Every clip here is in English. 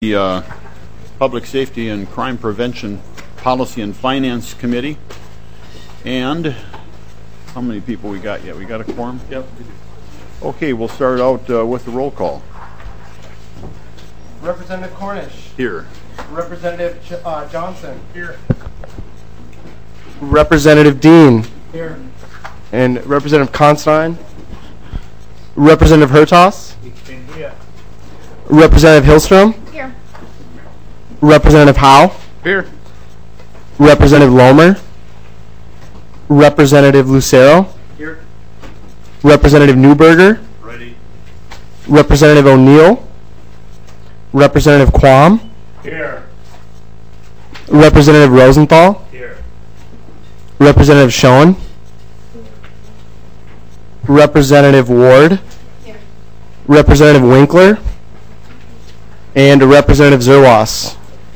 The Public Safety and Crime Prevention Policy and Finance Committee. And how many people we got yet? We got a quorum? Yep, we do. Okay, we'll start out with the roll call. Representative Cornish. Here. Representative Johnson. Here. Representative Dean. Here. And Representative Constein. Representative Hertas. Here. Representative Hillstrom. Here. Representative Howe. Here. Representative Lomer. Representative Lucero. Here. Representative Newberger. Ready. Representative O'Neill. Representative Quam. Here. Representative Rosenthal. Here. Representative Schoen. Representative Ward. Here. Representative Winkler. And Representative Zerwas.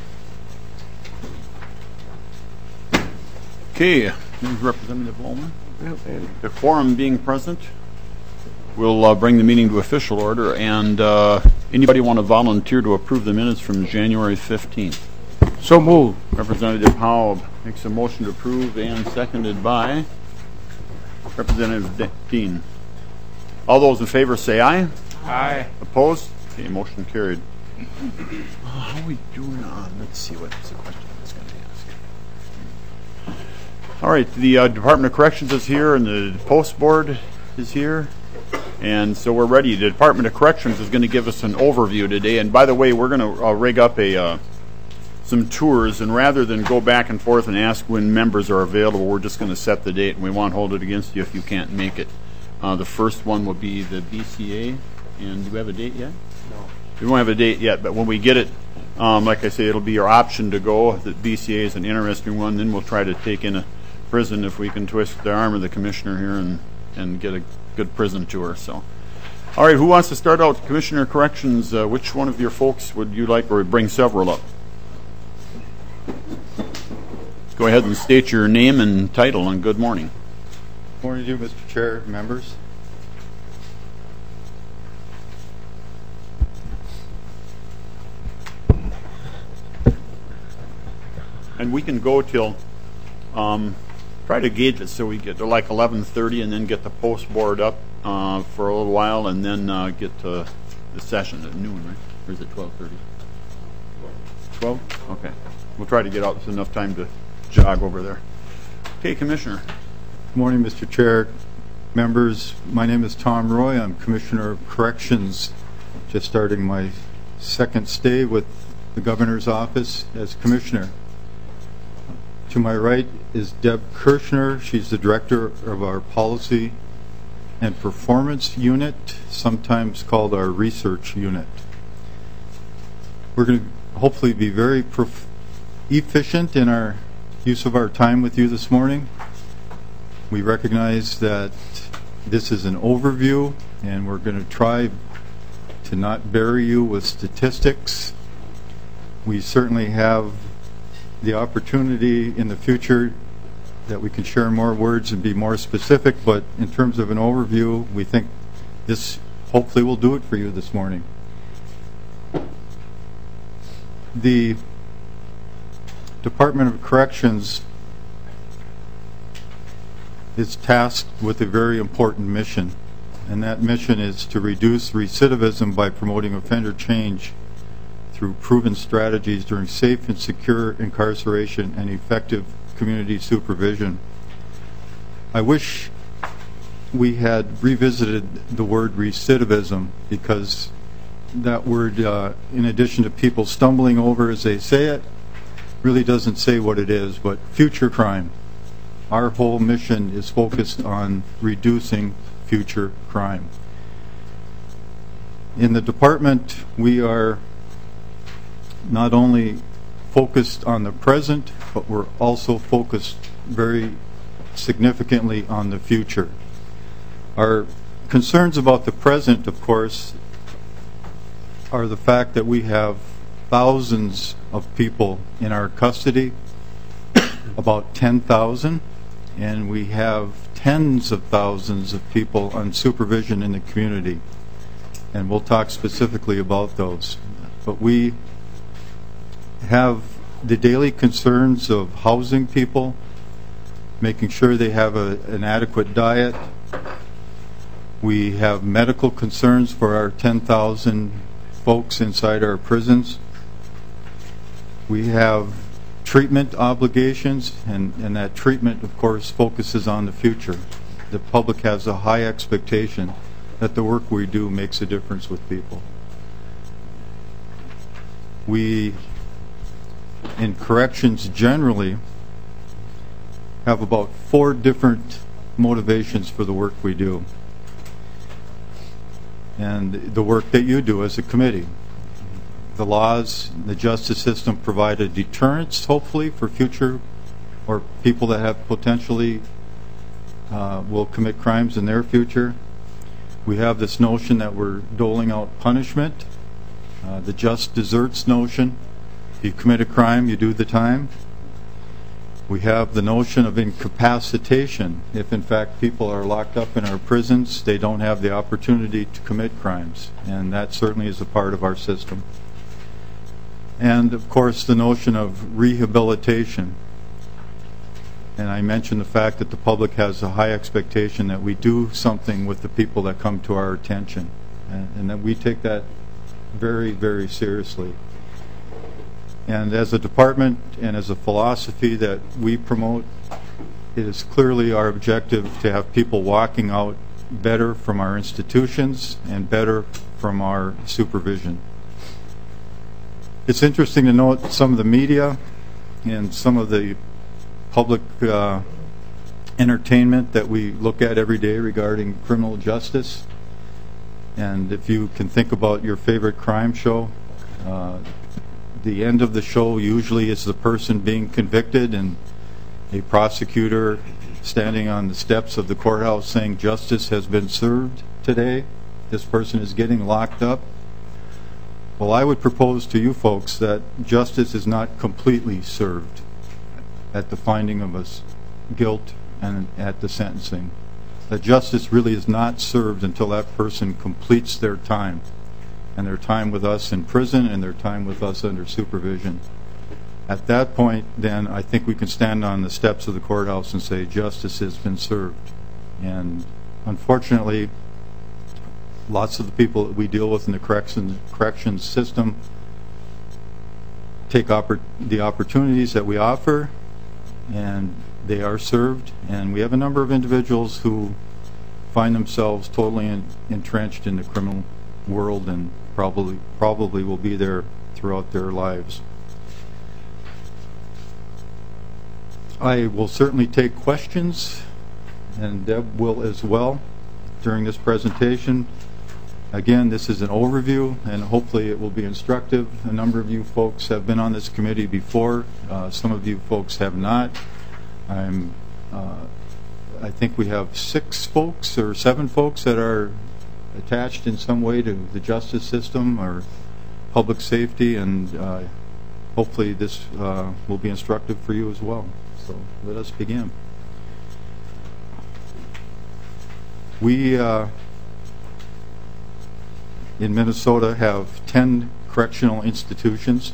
Okay, here's Representative Loman. The quorum being present, we'll bring the meeting to official order. And anybody want to volunteer to approve the minutes from January 15th? So moved. Representative Howe makes a motion to approve, and seconded by Representative Dean. All those in favor say aye. Aye. Opposed? Okay, motion carried. How are we doing on? Let's see what's the question I was going to ask. All right, the Department of Corrections is here, and the Post Board is here, and so we're ready. The Department of Corrections is going to give us an overview today. And by the way, we're going to rig up some tours, and rather than go back and forth and ask when members are available, we're just going to set the date, and we won't hold it against you if you can't make it. The first one will be the BCA, and do we have a date yet? No. We won't have a date yet, but when we get it, like I say, it'll be your option to go. The BCA is an interesting one. Then we'll try to take in a prison if we can twist the arm of the commissioner here and get a good prison tour. So, all right, who wants to start out? Commissioner of Corrections, which one of your folks would you like, or bring several up? Go ahead and state your name and title, and good morning. Good morning to you, Mr. Chair, members. And we can go till, try to gauge it so we get to like 11:30 and then get the post board up for a little while, and then get to the session at noon, right? Or is it 12:30? 12? Okay. We'll try to get out with enough time to jog over there. Okay, Commissioner. Good morning, Mr. Chair, members. My name is Tom Roy. I'm Commissioner of Corrections, just starting my second stay with the Governor's Office as Commissioner. To my right is Deb Kirshner. She's the Director of our Policy and Performance Unit, sometimes called our Research Unit. We're going to hopefully be very efficient in our use of our time with you this morning. We recognize that this is an overview, and we're going to try to not bury you with statistics. We certainly have the opportunity in the future that we can share more words and be more specific, but in terms of an overview, we think this hopefully will do it for you this morning. The Department of Corrections is tasked with a very important mission, and that mission is to reduce recidivism by promoting offender change through proven strategies during safe and secure incarceration and effective community supervision. I wish we had revisited the word recidivism, because that word, in addition to people stumbling over as they say it, really doesn't say what it is. But future crime, our whole mission is focused on reducing future crime. In the department, we are not only focused on the present, but we're also focused very significantly on the future. Our concerns about the present, of course, are the fact that we have thousands of people in our custody, about 10,000, and we have tens of thousands of people on supervision in the community. And we'll talk specifically about those. But we have the daily concerns of housing people, making sure they have an adequate diet. We have medical concerns for our 10,000 folks inside our prisons. We have treatment obligations, and that treatment, of course, focuses on the future. The public has a high expectation that the work we do makes a difference with people. We, in corrections generally, have about 4 different motivations for the work we do and the work that you do as a committee. The laws, the justice system provide a deterrence, hopefully, for future or people that have potentially will commit crimes in their future. We have this notion that we're doling out punishment, the just deserts notion. If you commit a crime, you do the time. We have the notion of incapacitation. If in fact people are locked up in our prisons, they don't have the opportunity to commit crimes, and that certainly is a part of our system. And of course the notion of rehabilitation. And I mentioned the fact that the public has a high expectation that we do something with the people that come to our attention, and that we take that very, very seriously. And as a department and as a philosophy that we promote, it is clearly our objective to have people walking out better from our institutions and better from our supervision. It's interesting to note some of the media and some of the public entertainment that we look at every day regarding criminal justice. And if you can think about your favorite crime show, the end of the show usually is the person being convicted and a prosecutor standing on the steps of the courthouse saying justice has been served today. This person is getting locked up. Well, I would propose to you folks that justice is not completely served at the finding of us guilt and at the sentencing. That justice really is not served until that person completes their time, and their time with us in prison and their time with us under supervision. At that point, then, I think we can stand on the steps of the courthouse and say justice has been served. And unfortunately, lots of the people that we deal with in the corrections system take the opportunities that we offer, and they are served. And we have a number of individuals who find themselves totally entrenched in the criminal world and probably will be there throughout their lives. I will certainly take questions, and Deb will as well during this presentation. Again, this is an overview, and hopefully it will be instructive. A number of you folks have been on this committee before. Some of you folks have not. I think we have 6 folks or 7 folks that are attached in some way to the justice system or public safety, and hopefully this will be instructive for you as well. So let us begin. We in Minnesota have 10 correctional institutions,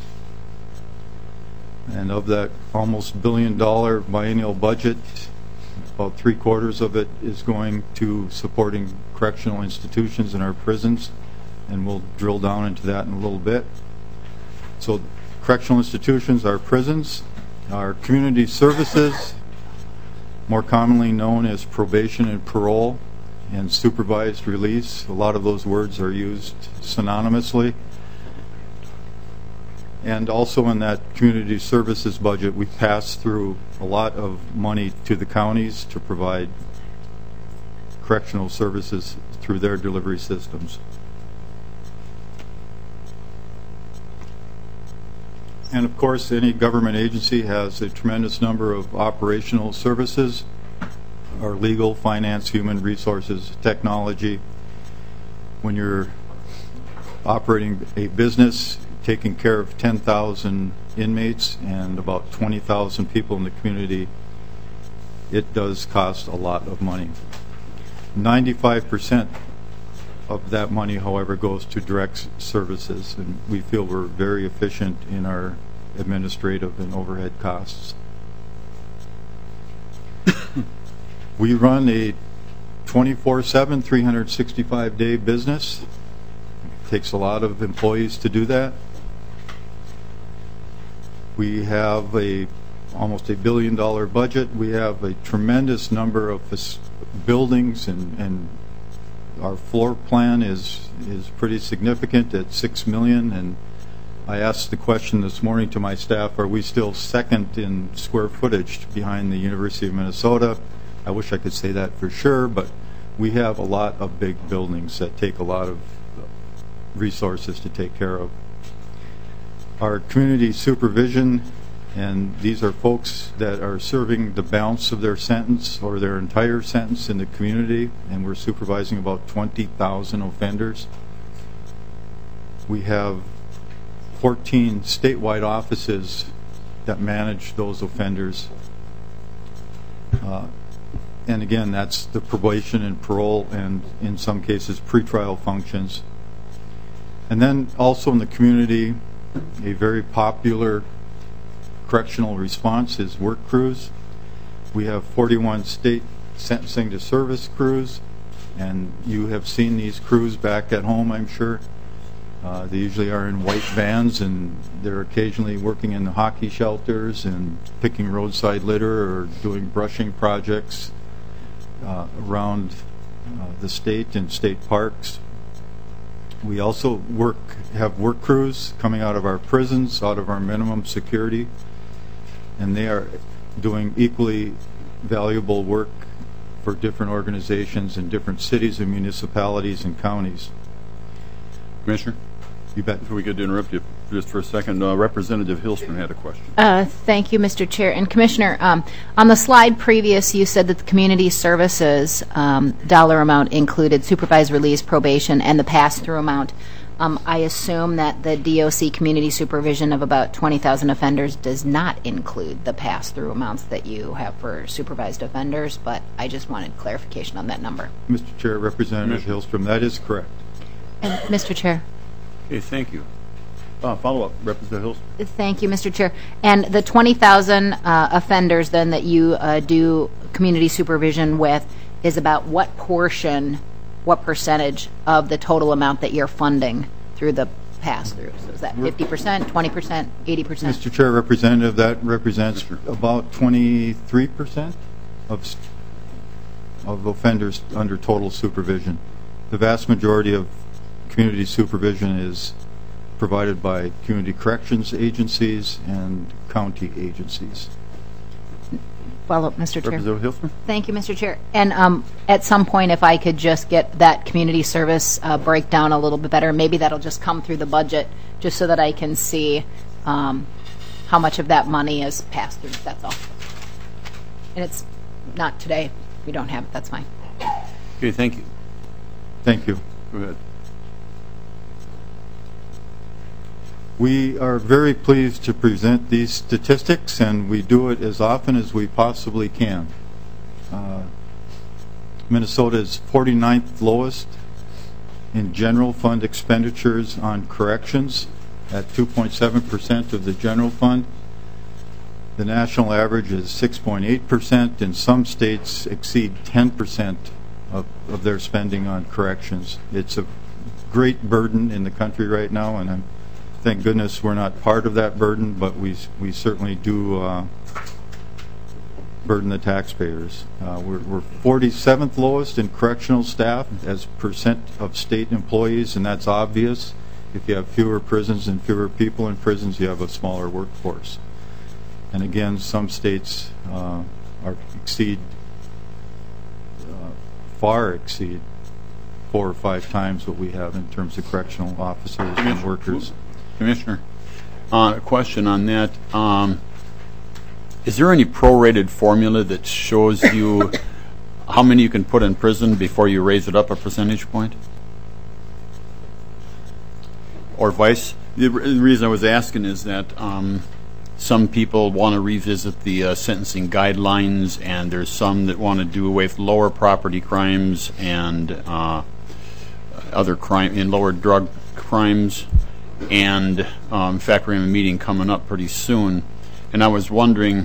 and of that almost $1 billion biennial budget, about 3/4 of it is going to supporting correctional institutions in our prisons, and we'll drill down into that in a little bit. So correctional institutions are prisons. Our community services, more commonly known as probation and parole and supervised release, a lot of those words are used synonymously. And also in that community services budget, we pass through a lot of money to the counties to provide correctional services through their delivery systems. And of course, any government agency has a tremendous number of operational services, our legal, finance, human resources, technology. When you're operating a business, taking care of 10,000 inmates and about 20,000 people in the community, it does cost a lot of money. 95% of that money, however, goes to direct services, and we feel we're very efficient in our administrative and overhead costs. We run a 24/7, 365-day business. It takes a lot of employees to do that. We have almost $1 billion budget. We have a tremendous number of buildings, and our floor plan is pretty significant at $6 million. And I asked the question this morning to my staff, are we still second in square footage behind the University of Minnesota? I wish I could say that for sure, but we have a lot of big buildings that take a lot of resources to take care of. Our community supervision, and these are folks that are serving the balance of their sentence or their entire sentence in the community, and we're supervising about 20,000 offenders. We have 14 statewide offices that manage those offenders. And again, that's the probation and parole and, in some cases, pretrial functions. And then also in the community, a very popular correctional response is work crews. We have 41 state sentencing to service crews, and you have seen these crews back at home, I'm sure. They usually are in white vans, and they're occasionally working in the hockey shelters and picking roadside litter or doing brushing projects around the state and state parks. We also have work crews coming out of our prisons, out of our minimum security, and they are doing equally valuable work for different organizations in different cities and municipalities and counties. Commissioner? You bet. If we could interrupt you just for a second, Representative Hillstrom had a question. Thank you, Mr. Chair. And Commissioner, on the slide previous, you said that the community services dollar amount included supervised release, probation, and the pass-through amount. I assume that the DOC community supervision of about 20,000 offenders does not include the pass-through amounts that you have for supervised offenders, but I just wanted clarification on that number. Mr. Chair, Representative Hillstrom, that is correct. And Mr. Chair. Okay, thank you. Follow-up, Representative Hillstrom. Thank you, Mr. Chair. And the 20,000 offenders then that you do community supervision with is about what portion, what percentage of the total amount that you're funding through the pass-through? So is that 50%, 20%, 80%? Mr. Chair, Representative, that represents about 23% of offenders under total supervision. The vast majority of community supervision is provided by community corrections agencies and county agencies. Follow up, Mr. Chair. Representative Hillstrom? Thank you, Mr. Chair. And at some point, if I could just get that community service breakdown a little bit better, maybe that'll just come through the budget, just so that I can see how much of that money is passed through. That's all. And it's not today. If we don't have it, that's fine. Okay, thank you. Thank you. Go ahead. We are very pleased to present these statistics, and we do it as often as we possibly can. Minnesota is 49th lowest in general fund expenditures on corrections at 2.7% of the general fund. The national average is 6.8%, and some states exceed 10% of their spending on corrections. It's a great burden in the country right now, and thank goodness we're not part of that burden, but we certainly do burden the taxpayers. We're 47th lowest in correctional staff as percent of state employees, and that's obvious. If you have fewer prisons and fewer people in prisons, you have a smaller workforce. And again, some states far exceed 4 or 5 times what we have in terms of correctional officers and workers. Commissioner, a question on that. Is there any prorated formula that shows you how many you can put in prison before you raise it up a percentage point? Or vice? The reason I was asking is that some people want to revisit the sentencing guidelines, and there's some that want to do away with lower property crimes and other crime in lower drug crimes. And in fact, we're in a meeting coming up pretty soon, and I was wondering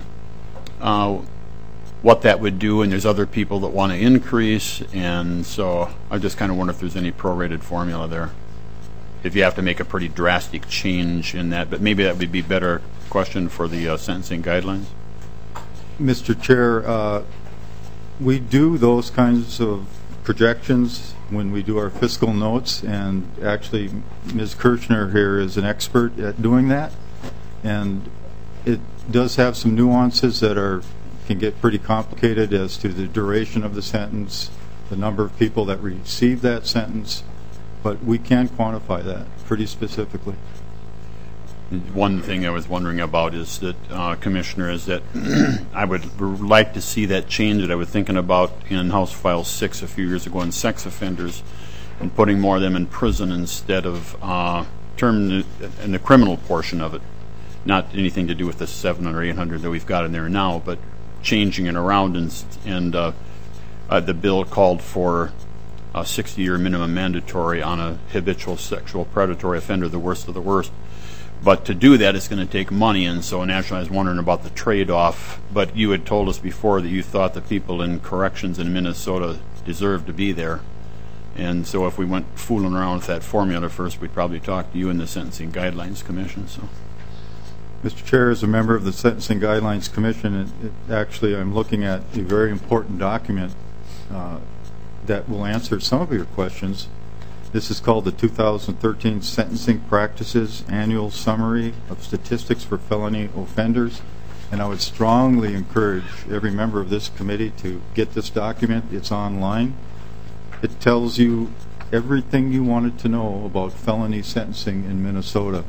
what that would do, and there's other people that want to increase, and so I just kind of wonder if there's any prorated formula there, if you have to make a pretty drastic change in that, but maybe that would be a better question for the sentencing guidelines. Mr. Chair, we do those kinds of projections when we do our fiscal notes, and actually Ms. Kirchner here is an expert at doing that, and it does have some nuances that can get pretty complicated as to the duration of the sentence, the number of people that receive that sentence, but we can quantify that pretty specifically. One thing I was wondering about is that, Commissioner, is that I would like to see that change that I was thinking about in House File 6 a few years ago on sex offenders and putting more of them in prison instead of term in the criminal portion of it. Not anything to do with the 700 or 800 that we've got in there now, but changing it around, and the bill called for a 60-year minimum mandatory on a habitual sexual predatory offender, the worst of the worst. But to do that, it's going to take money, and so naturally I was wondering about the trade-off. But you had told us before that you thought the people in corrections in Minnesota deserved to be there. And so if we went fooling around with that formula first, we'd probably talk to you in the Sentencing Guidelines Commission. So, Mr. Chair, as a member of the Sentencing Guidelines Commission, actually I'm looking at a very important document that will answer some of your questions. This is called the 2013 Sentencing Practices Annual Summary of Statistics for Felony Offenders, and I would strongly encourage every member of this committee to get this document. It's online. It tells you everything you wanted to know about felony sentencing in Minnesota,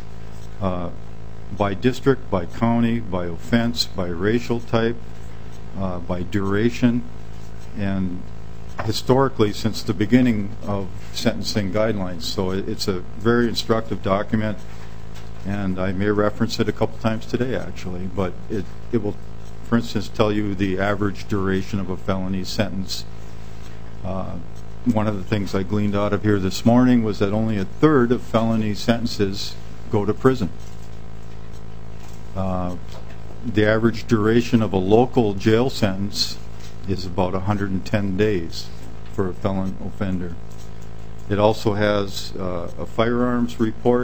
by district, by county, by offense, by racial type, by duration, and historically since the beginning of sentencing guidelines. So it's a very instructive document, and I may reference it a couple times today actually, but it will, for instance, tell you the average duration of a felony sentence. One of the things I gleaned out of here this morning was that only a third of felony sentences go to prison. The average duration of a local jail sentence is about 110 days for a felon offender. It also has a firearms report.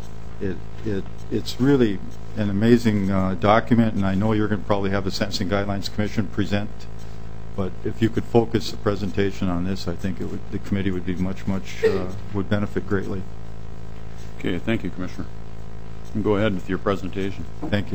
It's really an amazing document, and I know you're going to probably have the Sentencing Guidelines Commission present, but if you could focus the presentation on this, I think the committee would be would benefit greatly. okay, thank you, Commissioner. You can go ahead with your presentation. Thank you.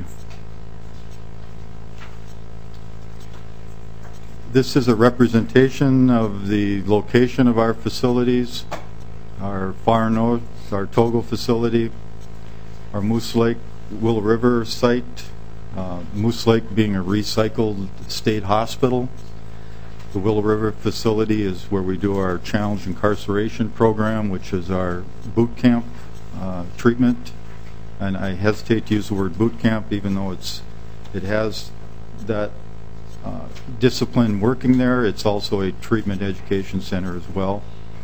This is a representation of the location of our facilities. Our far north, our Togo facility, our Moose Lake, Willow River site, Moose Lake being a recycled state hospital. The Willow River facility is where we do our challenge incarceration program, which is our boot camp treatment. And I hesitate to use the word boot camp, even though it has that discipline working there. It's also a treatment education center as well.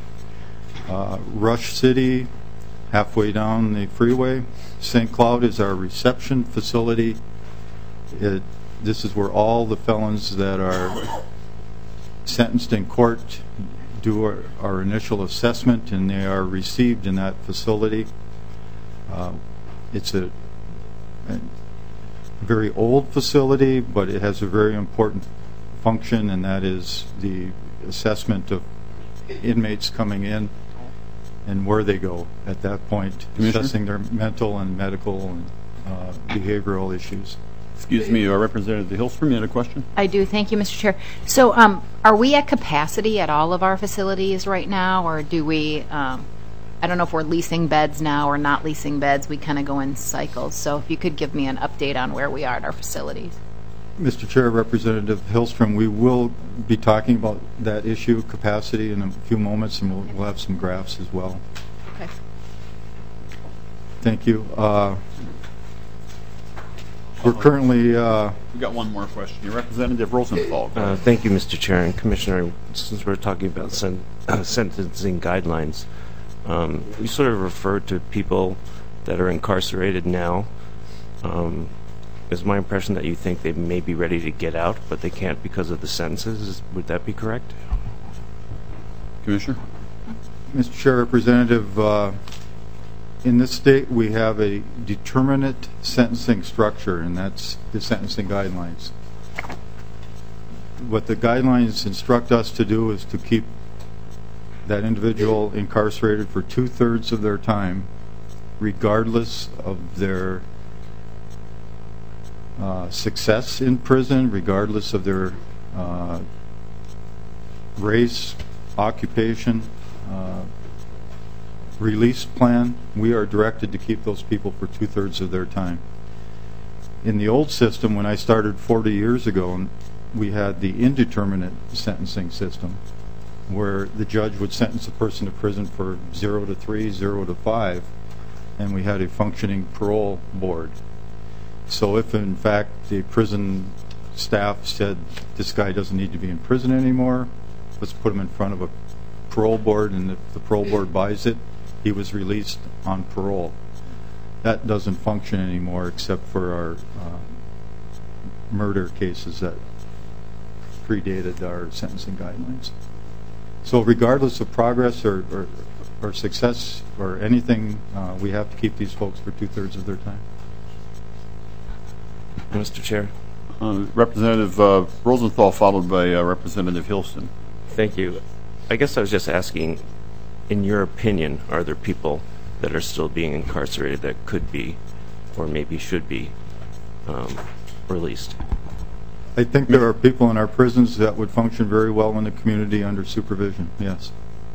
Rush City, halfway down the freeway. St. Cloud is our reception facility. This is where all the felons that are sentenced in court do our initial assessment, and they are received in that facility. It's a very old facility, but it has a very important function, and that is the assessment of inmates coming in and where they go at that point, assessing their mental and medical and behavioral issues. Excuse me, Representative Hillstrom, you had a question? I do. Thank you, Mr. Chair. So are we at capacity at all of our facilities right now, or do we, I don't know if we're leasing beds now or not leasing beds. We kind of go in cycles. So if you could give me an update on where we are at our facilities. Mr. Chair, Representative Hillstrom, we will be talking about that issue, capacity, in a few moments, and we'll have some graphs as well. Okay. Thank you. We're currently... We've got one more question. Your Representative Rosenthal. Thank you, Mr. Chair and Commissioner. Since we're talking about sentencing guidelines, You sort of referred to people that are incarcerated now. It's my impression that you think they may be ready to get out, but they can't because of the sentences. Would that be correct? Commissioner? Mr. Chair, Representative, in this state we have a determinate sentencing structure, and that's the sentencing guidelines. What the guidelines instruct us to do is to keep that individual incarcerated for 2/3 of their time, regardless of their success in prison, regardless of their race, occupation, release plan. We are directed to keep those people for 2/3 of their time. In the old system, when I started 40 years ago, we had the indeterminate sentencing system, where the judge would sentence a person to prison for 0 to 3, 0 to 5, and we had a functioning parole board. So if in fact the prison staff said this guy doesn't need to be in prison anymore, let's put him in front of a parole board, and if the parole board buys it, he was released on parole. That doesn't function anymore except for our murder cases that predated our sentencing guidelines. So regardless of progress or success or anything, we have to keep these folks for 2/3 of their time. Mr. Chair. Representative Rosenthal, followed by Representative Hilston. Thank you. I guess I was just asking, in your opinion, are there people that are still being incarcerated that could be or maybe should be released? I think there are people in our prisons that would function very well in the community under supervision, yes.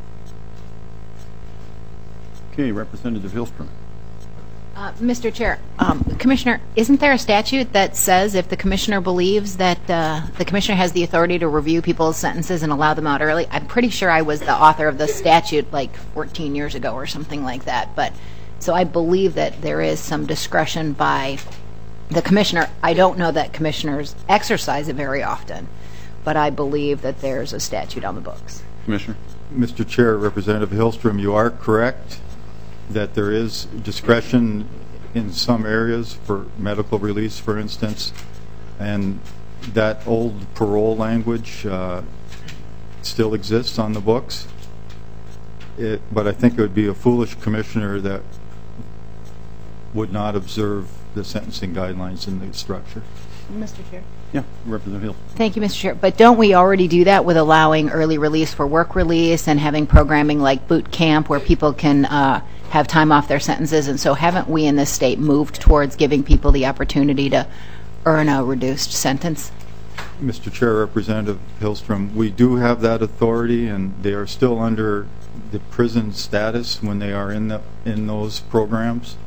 Okay, Representative Hilstrom. Mr. Chair, Commissioner, isn't there a statute that says if the commissioner believes that the commissioner has the authority to review people's sentences and allow them out early? I'm pretty sure I was the author of the statute like 14 years ago or something like that. But so I believe that there is some discretion by the commissioner. I don't know that commissioners exercise it very often, but I believe that there's a statute on the books. Commissioner? Mr. Chair, Representative Hilstrom, you are correct that there is discretion in some areas for medical release, for instance, and that old parole language still exists on the books. But I think it would be a foolish commissioner that would not observe the sentencing guidelines in the structure. Mr. Chair. Yeah, Representative Hilston. Thank you, Mr. Chair. But don't we already do that with allowing early release for work release and having programming like boot camp where people can have time off their sentences? And so haven't we in this state moved towards giving people the opportunity to earn a reduced sentence? Mr. Chair, Representative Hilstrom, we do have that authority, and they are still under the prison status when they are in those programs.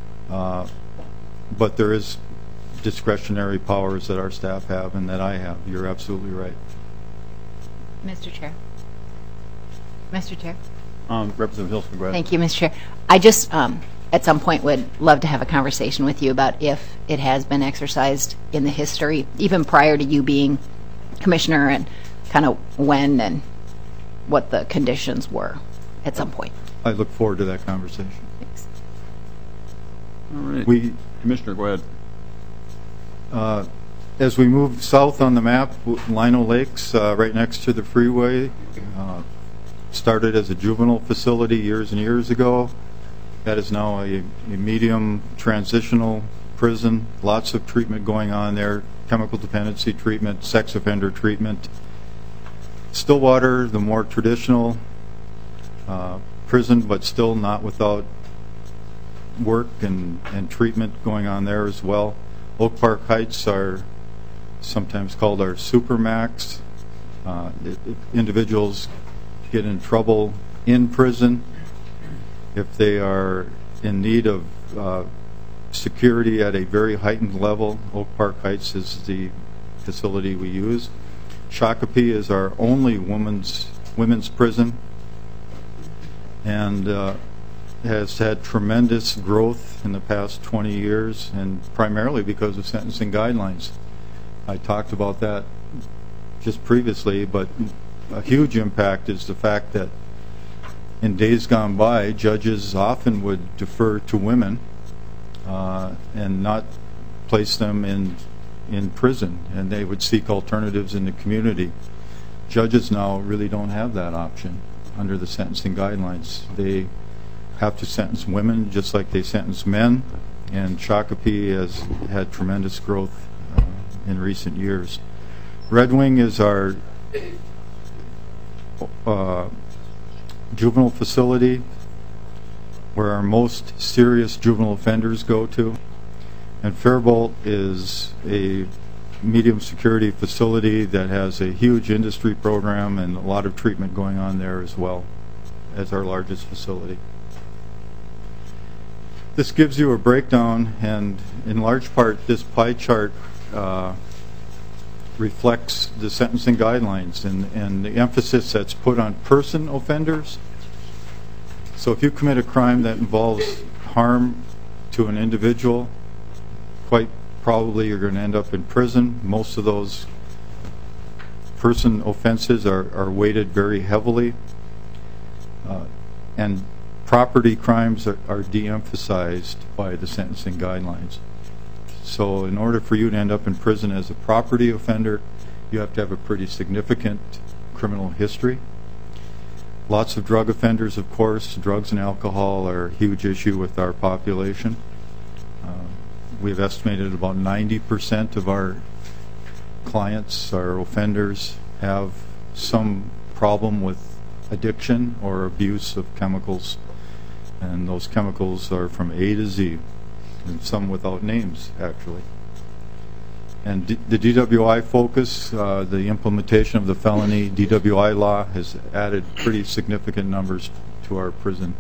But there is discretionary powers that our staff have and that I have. You're absolutely right. Mr. Chair. Mr. Chair. Representative Hilston, go ahead. Thank you, Mr. Chair. I just, at some point, would love to have a conversation with you about if it has been exercised in the history, even prior to you being commissioner, and kind of when and what the conditions were at some point. I look forward to that conversation. Thanks. All right. Commissioner, go ahead. As we move south on the map, Lino Lakes, right next to the freeway, started as a juvenile facility years and years ago. That is now a medium transitional prison. Lots of treatment going on there, chemical dependency treatment, sex offender treatment. Stillwater, the more traditional prison, but still not without work and treatment going on there as well. Oak Park Heights are sometimes called our supermax. Individuals get in trouble in prison. If they are in need of security at a very heightened level, Oak Park Heights is the facility we use. Shakopee is our only women's prison, and has had tremendous growth in the past 20 years, and primarily because of sentencing guidelines. I talked about that just previously, but a huge impact is the fact that in days gone by, judges often would defer to women and not place them in prison, and they would seek alternatives in the community. Judges now really don't have that option under the sentencing guidelines. They have to sentence women just like they sentence men, and Shakopee has had tremendous growth in recent years. Red Wing is our juvenile facility where our most serious juvenile offenders go to, and Faribault is a medium security facility that has a huge industry program and a lot of treatment going on there as well as our largest facility. This gives you a breakdown, and in large part this pie chart reflects the sentencing guidelines and the emphasis that's put on person offenders. So if you commit a crime that involves harm to an individual, quite probably you're going to end up in prison. Most of those person offenses are weighted very heavily, and property crimes are de-emphasized by the sentencing guidelines. So in order for you to end up in prison as a property offender, you have to have a pretty significant criminal history. Lots of drug offenders, of course. Drugs and alcohol are a huge issue with our population. We've estimated about 90% of our clients, our offenders, have some problem with addiction or abuse of chemicals, and those chemicals are from A to Z, and some without names, actually. And the DWI focus, the implementation of the felony DWI law, has added pretty significant numbers to our prison.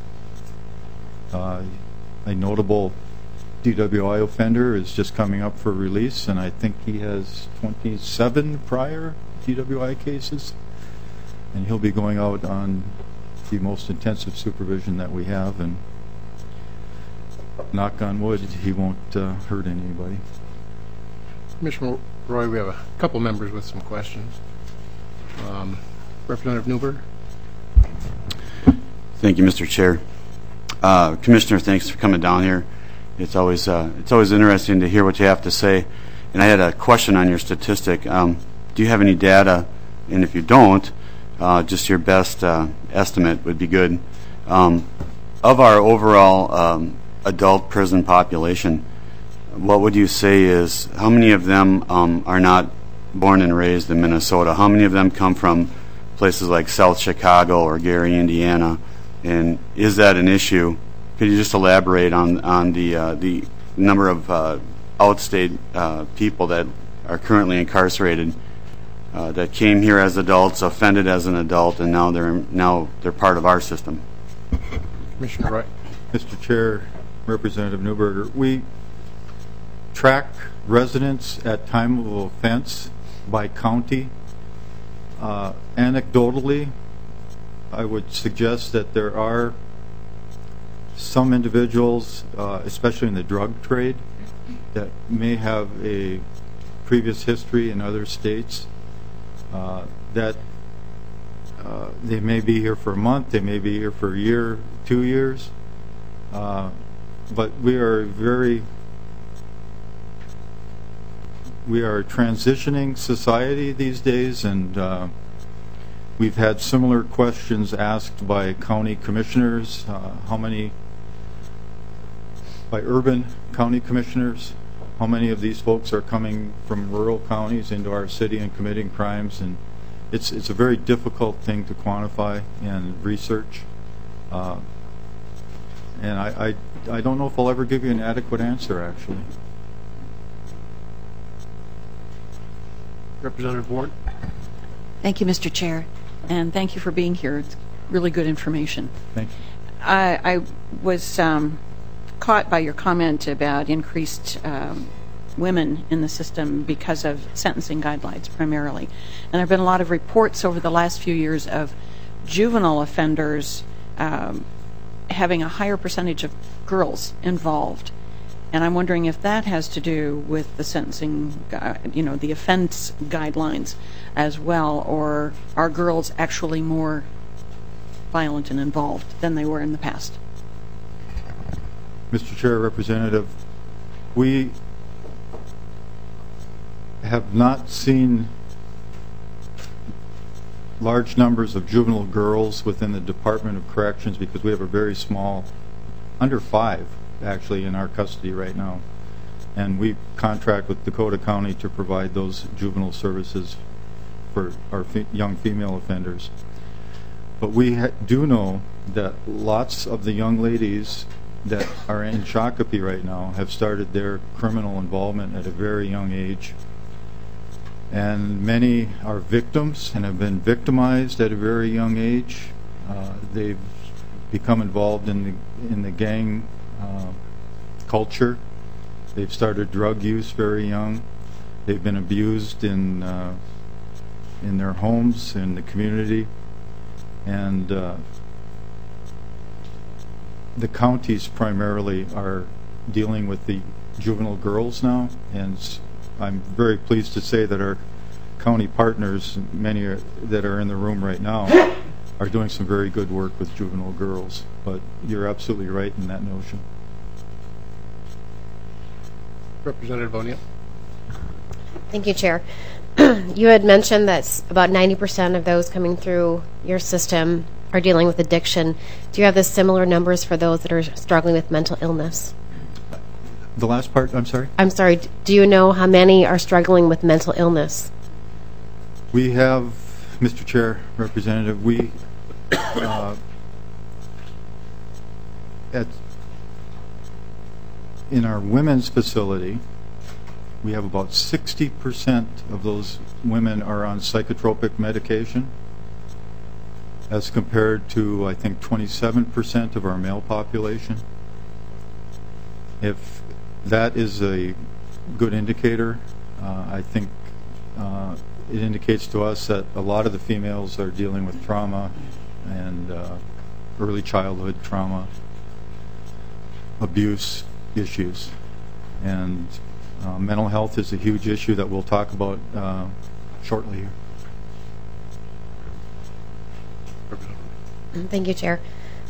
A notable DWI offender is just coming up for release, and I think he has 27 prior DWI cases, and he'll be going out on the most intensive supervision that we have, and knock on wood, he won't hurt anybody. Commissioner Roy, we have a couple members with some questions. Representative Newberg. Thank you, Mr. Chair. Commissioner, thanks for coming down here. It's always interesting to hear what you have to say. And I had a question on your statistic. Do you have any data? And if you don't, just your best estimate would be good. Of our overall adult prison population, what would you say is, how many of them are not born and raised in Minnesota? How many of them come from places like South Chicago or Gary, Indiana? And is that an issue? Could you just elaborate on the number of outstate people that are currently incarcerated that came here as adults, offended as an adult, and now they're part of our system? Commissioner Roy. Mr. Chair, Representative Newberger, we track residents at time of offense by county. Anecdotally, I would suggest that there are some individuals, especially in the drug trade, that may have a previous history in other states, that they may be here for a month, they may be here for a year, 2 years, but we are a transitioning society these days, and we've had similar questions asked by county commissioners, by urban county commissioners, how many of these folks are coming from rural counties into our city and committing crimes, and it's a very difficult thing to quantify and research, and I don't know if I'll ever give you an adequate answer, actually. Representative Ward. Thank you, Mr. Chair, and thank you for being here. It's really good information. Thank you. I was caught by your comment about increased women in the system because of sentencing guidelines primarily. And there have been a lot of reports over the last few years of juvenile offenders having a higher percentage of girls involved. And I'm wondering if that has to do with the sentencing, the offense guidelines as well, or are girls actually more violent and involved than they were in the past. Mr. Chair, Representative, we have not seen large numbers of juvenile girls within the Department of Corrections because we have a very small, under 5 actually in our custody right now. And we contract with Dakota County to provide those juvenile services for our young female offenders. But we do know that lots of the young ladies that are in Shakopee right now have started their criminal involvement at a very young age. And many are victims and have been victimized at a very young age. They've become involved in the gang culture. They've started drug use very young. They've been abused in their homes, in the community, and the counties primarily are dealing with the juvenile girls now, and I'm very pleased to say that our county partners, many that are in the room right now, are doing some very good work with juvenile girls. But you're absolutely right in that notion. Representative O'Neill. Thank you, Chair. You had mentioned that about 90% of those coming through your system are dealing with addiction. Do you have the similar numbers for those that are struggling with mental illness? The last part, I'm sorry? I'm sorry, do you know how many are struggling with mental illness? We have, Mr. Chair, Representative, we in our women's facility, we have about 60% of those women are on psychotropic medication, as compared to, I think, 27% of our male population. If that is a good indicator, I think it indicates to us that a lot of the females are dealing with trauma and early childhood trauma, abuse issues, and mental health is a huge issue that we'll talk about shortly here. Thank you, Chair.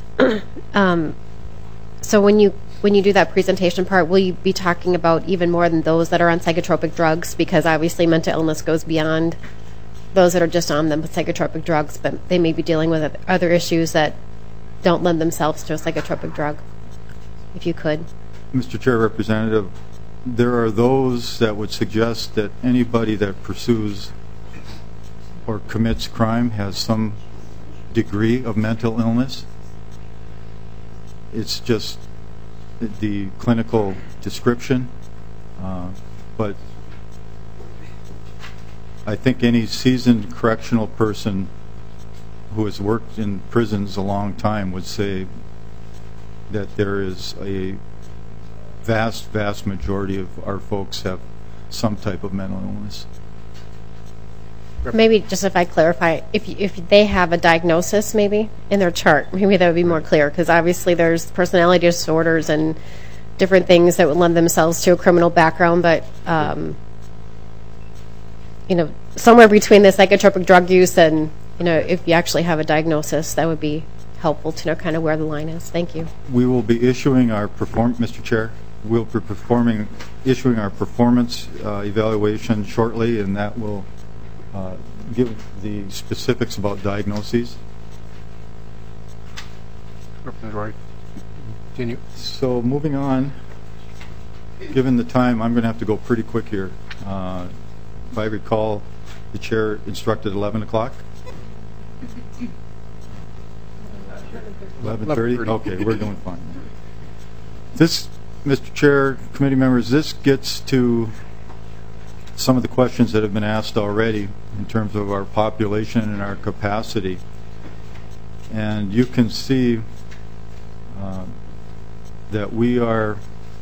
So when you do that presentation part, will you be talking about even more than those that are on psychotropic drugs? Because obviously mental illness goes beyond those that are just on the psychotropic drugs, but they may be dealing with other issues that don't lend themselves to a psychotropic drug, if you could. Mr. Chair, Representative, there are those that would suggest that anybody that pursues or commits crime has some degree of mental illness. It's just the clinical description, but I think any seasoned correctional person who has worked in prisons a long time would say that there is a vast majority of our folks have some type of mental illness. Maybe just if I clarify, if they have a diagnosis maybe in their chart, maybe that would be more clear, because obviously there's personality disorders and different things that would lend themselves to a criminal background, but somewhere between the psychotropic drug use and if you actually have a diagnosis, that would be helpful to know kind of where the line is. Thank you. We will be issuing our Mr. Chair, we'll be issuing our performance evaluation shortly, and that will give the specifics about diagnoses. Representative Roy, continue. So moving on, given the time, I'm going to have to go pretty quick here. If I recall, the chair instructed 11 o'clock? 11:30? Okay, we're doing fine. This, Mr. Chair, committee members, this gets to some of the questions that have been asked already in terms of our population and our capacity. And you can see that we are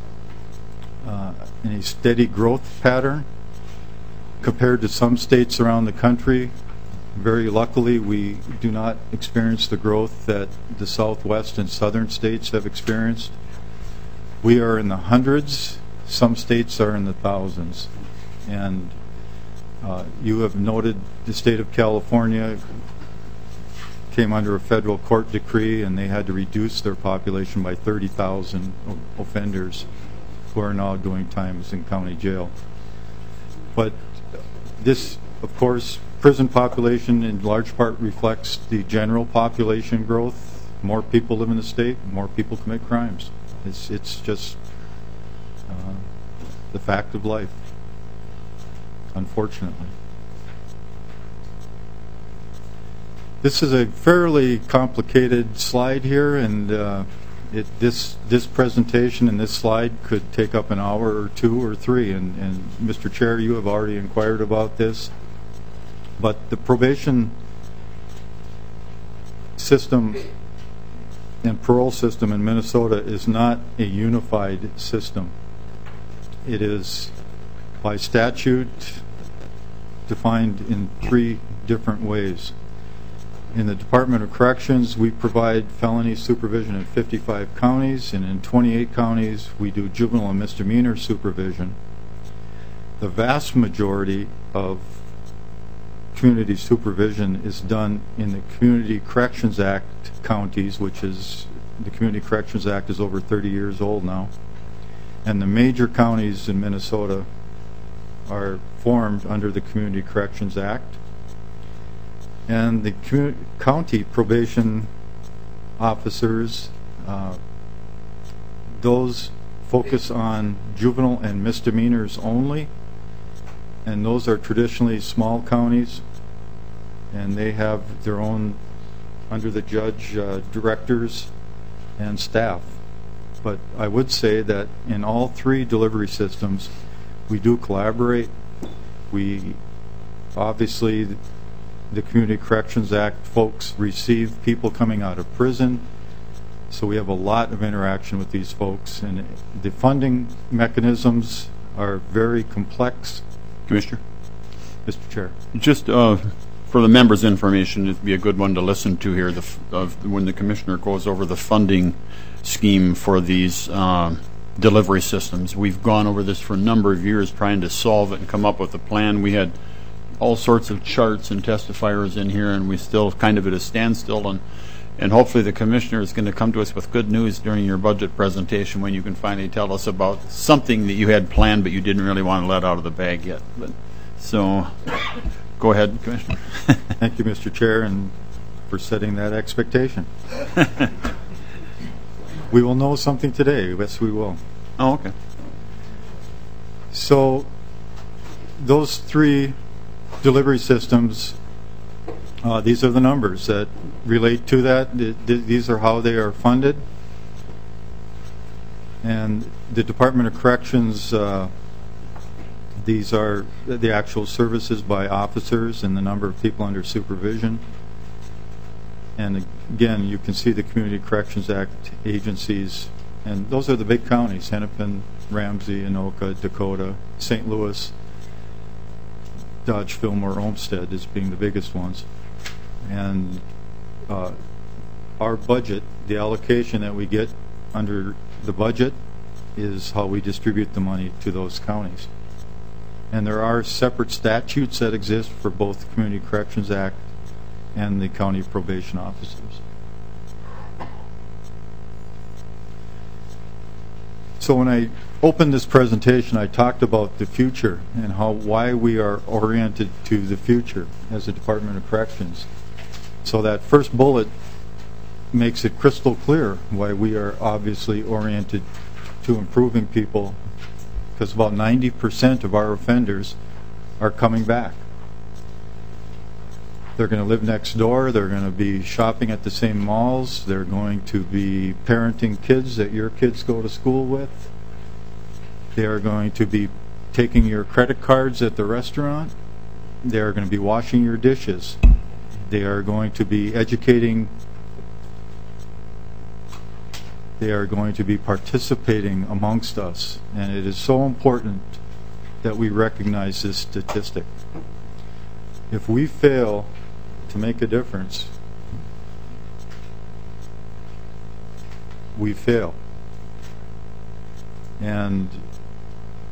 in a steady growth pattern compared to some states around the country. Very luckily, we do not experience the growth that the southwest and southern states have experienced. We are in the hundreds. Some states are in the thousands. And you have noted the state of California came under a federal court decree, and they had to reduce their population by 30,000 offenders who are now doing times in county jail. But this, of course, prison population in large part reflects the general population growth. More people live in the state, more people commit crimes. It's just the fact of life, unfortunately. This is a fairly complicated slide here, and this presentation and this slide could take up an hour or two or three. And Mr. Chair, you have already inquired about this, but the probation system and parole system in Minnesota is not a unified system. It is by statute defined in 3 different ways. In the Department of Corrections, we provide felony supervision in 55 counties, and in 28 counties we do juvenile and misdemeanor supervision. The vast majority of community supervision is done in the Community Corrections Act counties, which is, the Community Corrections Act is over 30 years old now. And the major counties in Minnesota are formed under the Community Corrections Act. And the county probation officers, those focus on juvenile and misdemeanors only, and those are traditionally small counties, and they have their own, under the judge, directors and staff. But I would say that in all 3 delivery systems, we do collaborate. We obviously, the Community Corrections Act folks receive people coming out of prison, so we have a lot of interaction with these folks, and the funding mechanisms are very complex. Commissioner? Mr. Chair. Just for the members' information, it'd be a good one to listen to here when the Commissioner goes over the funding scheme for these delivery systems. We've gone over this for a number of years trying to solve it and come up with a plan. We had all sorts of charts and testifiers in here, and we still kind of at a standstill, and hopefully the Commissioner is going to come to us with good news during your budget presentation when you can finally tell us about something that you had planned but you didn't really want to let out of the bag yet. So go ahead, Commissioner. Thank you, Mr. Chair, and for setting that expectation. We will know something today. Yes, we will. Oh, okay. So those 3 delivery systems, these are the numbers that relate to that. These are how they are funded. And the Department of Corrections, these are the actual services by officers and the number of people under supervision. And again, you can see the Community Corrections Act agencies, and those are the big counties: Hennepin, Ramsey, Anoka, Dakota, St. Louis, Dodge, Fillmore, Olmsted as being the biggest ones. And our budget, the allocation that we get under the budget, is how we distribute the money to those counties. And there are separate statutes that exist for both the Community Corrections Act and the county probation officers. So when I opened this presentation, I talked about the future and why we are oriented to the future as a Department of Corrections. So that first bullet makes it crystal clear why we are obviously oriented to improving people, because about 90% of our offenders are coming back. They're going to live next door. They're going to be shopping at the same malls. They're going to be parenting kids that your kids go to school with. They are going to be taking your credit cards at the restaurant. They are going to be washing your dishes. They are going to be educating. They are going to be participating amongst us. And it is so important that we recognize this statistic. If we fail to make a difference, we fail. And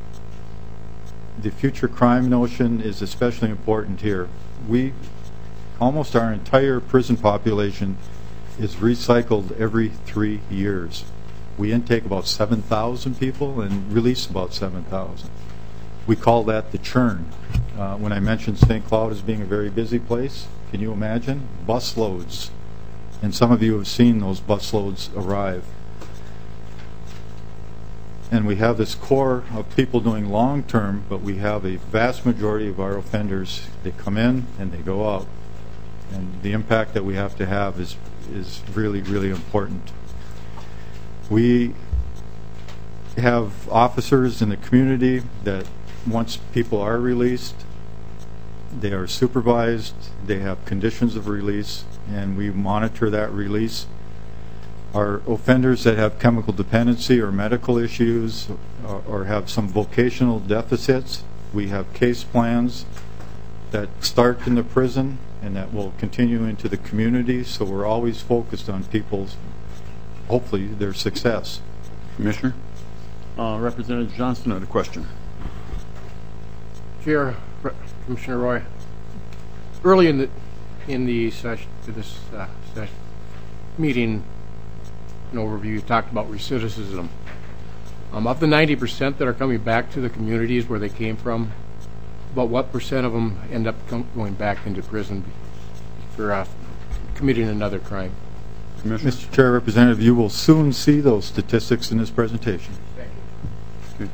the future crime notion is especially important here. almost our entire prison population is recycled every 3 years. We intake about 7,000 people and release about 7,000. We call that the churn. When I mentioned St. Cloud as being a very busy place, can you imagine? Bus loads. And some of you have seen those bus loads arrive. And we have this core of people doing long-term, but we have a vast majority of our offenders, they come in and they go out. And the impact that we have to have is really, really important. We have officers in the community that once people are released, they are supervised, they have conditions of release, and we monitor that release. Our offenders that have chemical dependency or medical issues or have some vocational deficits, we have case plans that start in the prison and that will continue into the community, so we're always focused on people's, hopefully, their success. Commissioner? Representative Johnson had a question. Chair, Commissioner Roy, early in the session, meeting, an overview, you talked about recidivism. Of the 90% that are coming back to the communities where they came from, about what percent of them end up going back into prison for committing another crime? Mr. Chair, Representative, you will soon see those statistics in this presentation. Thank you.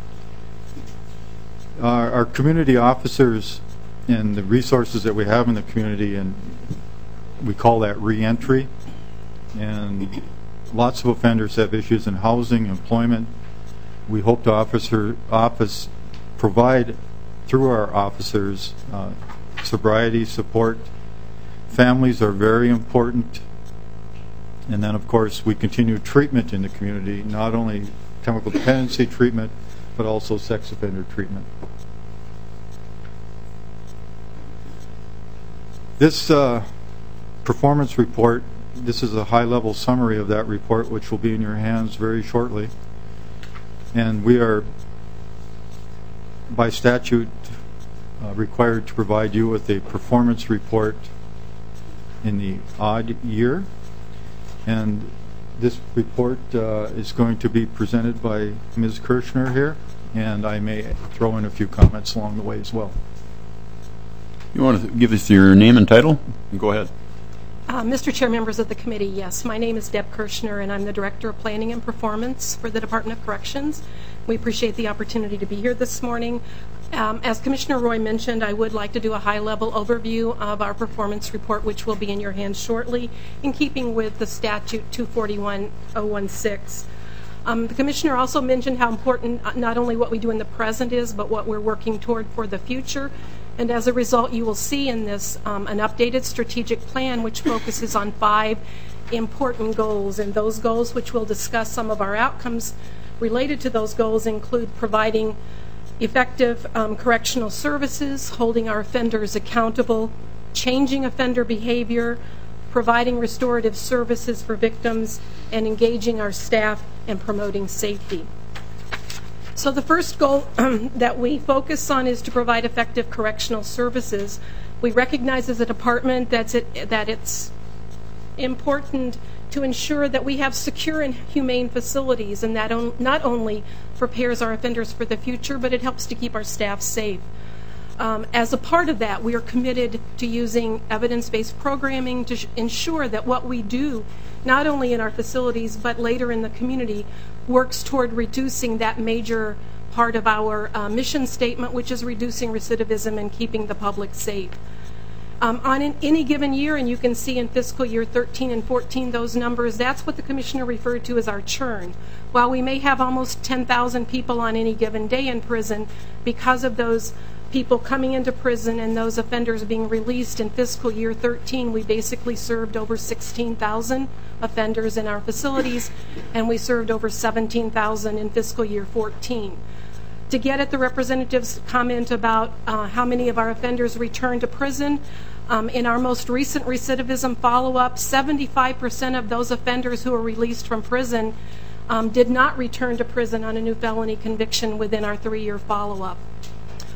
Our community officers and the resources that we have in the community, and we call that reentry, and lots of offenders have issues in housing, employment. We hope to provide through our officers sobriety support. Families are very important. And then, of course, we continue treatment in the community, not only chemical dependency treatment, but also sex offender treatment. This performance report, this is a high-level summary of that report, which will be in your hands very shortly. And we are, by statute, required to provide you with a performance report in the odd year. And this report is going to be presented by Ms. Kirshner here, and I may throw in a few comments along the way as well. You want to give us your name and title? Go ahead. Mr. Chair, members of the committee, yes, my name is Deb Kirshner, and I'm the Director of Planning and Performance for the Department of Corrections. We appreciate the opportunity to be here this morning. As Commissioner Roy mentioned, I would like to do a high-level overview of our performance report, which will be in your hands shortly, in keeping with the statute 241016. The Commissioner also mentioned how important not only what we do in the present is, but what we're working toward for the future. And as a result, you will see in this an updated strategic plan which focuses on 5 important goals. And those goals, which we'll discuss some of our outcomes related to those goals, include providing effective correctional services, holding our offenders accountable, changing offender behavior, providing restorative services for victims, and engaging our staff and promoting safety. So the first goal that we focus on is to provide effective correctional services. We recognize as a department that it's important to ensure that we have secure and humane facilities, and that not only prepares our offenders for the future, but it helps to keep our staff safe. As a part of that, we are committed to using evidence-based programming to ensure that what we do, not only in our facilities, but later in the community, works toward reducing that major part of our mission statement, which is reducing recidivism and keeping the public safe. On any given year, and you can see in fiscal year 13 and 14 those numbers, that's what the Commissioner referred to as our churn. While we may have almost 10,000 people on any given day in prison, because of those people coming into prison and those offenders being released in fiscal year 13, we basically served over 16,000 offenders in our facilities, and we served over 17,000 in fiscal year 14. To get at the representative's comment about how many of our offenders return to prison, in our most recent recidivism follow-up, 75% of those offenders who were released from prison did not return to prison on a new felony conviction within our 3-year follow-up.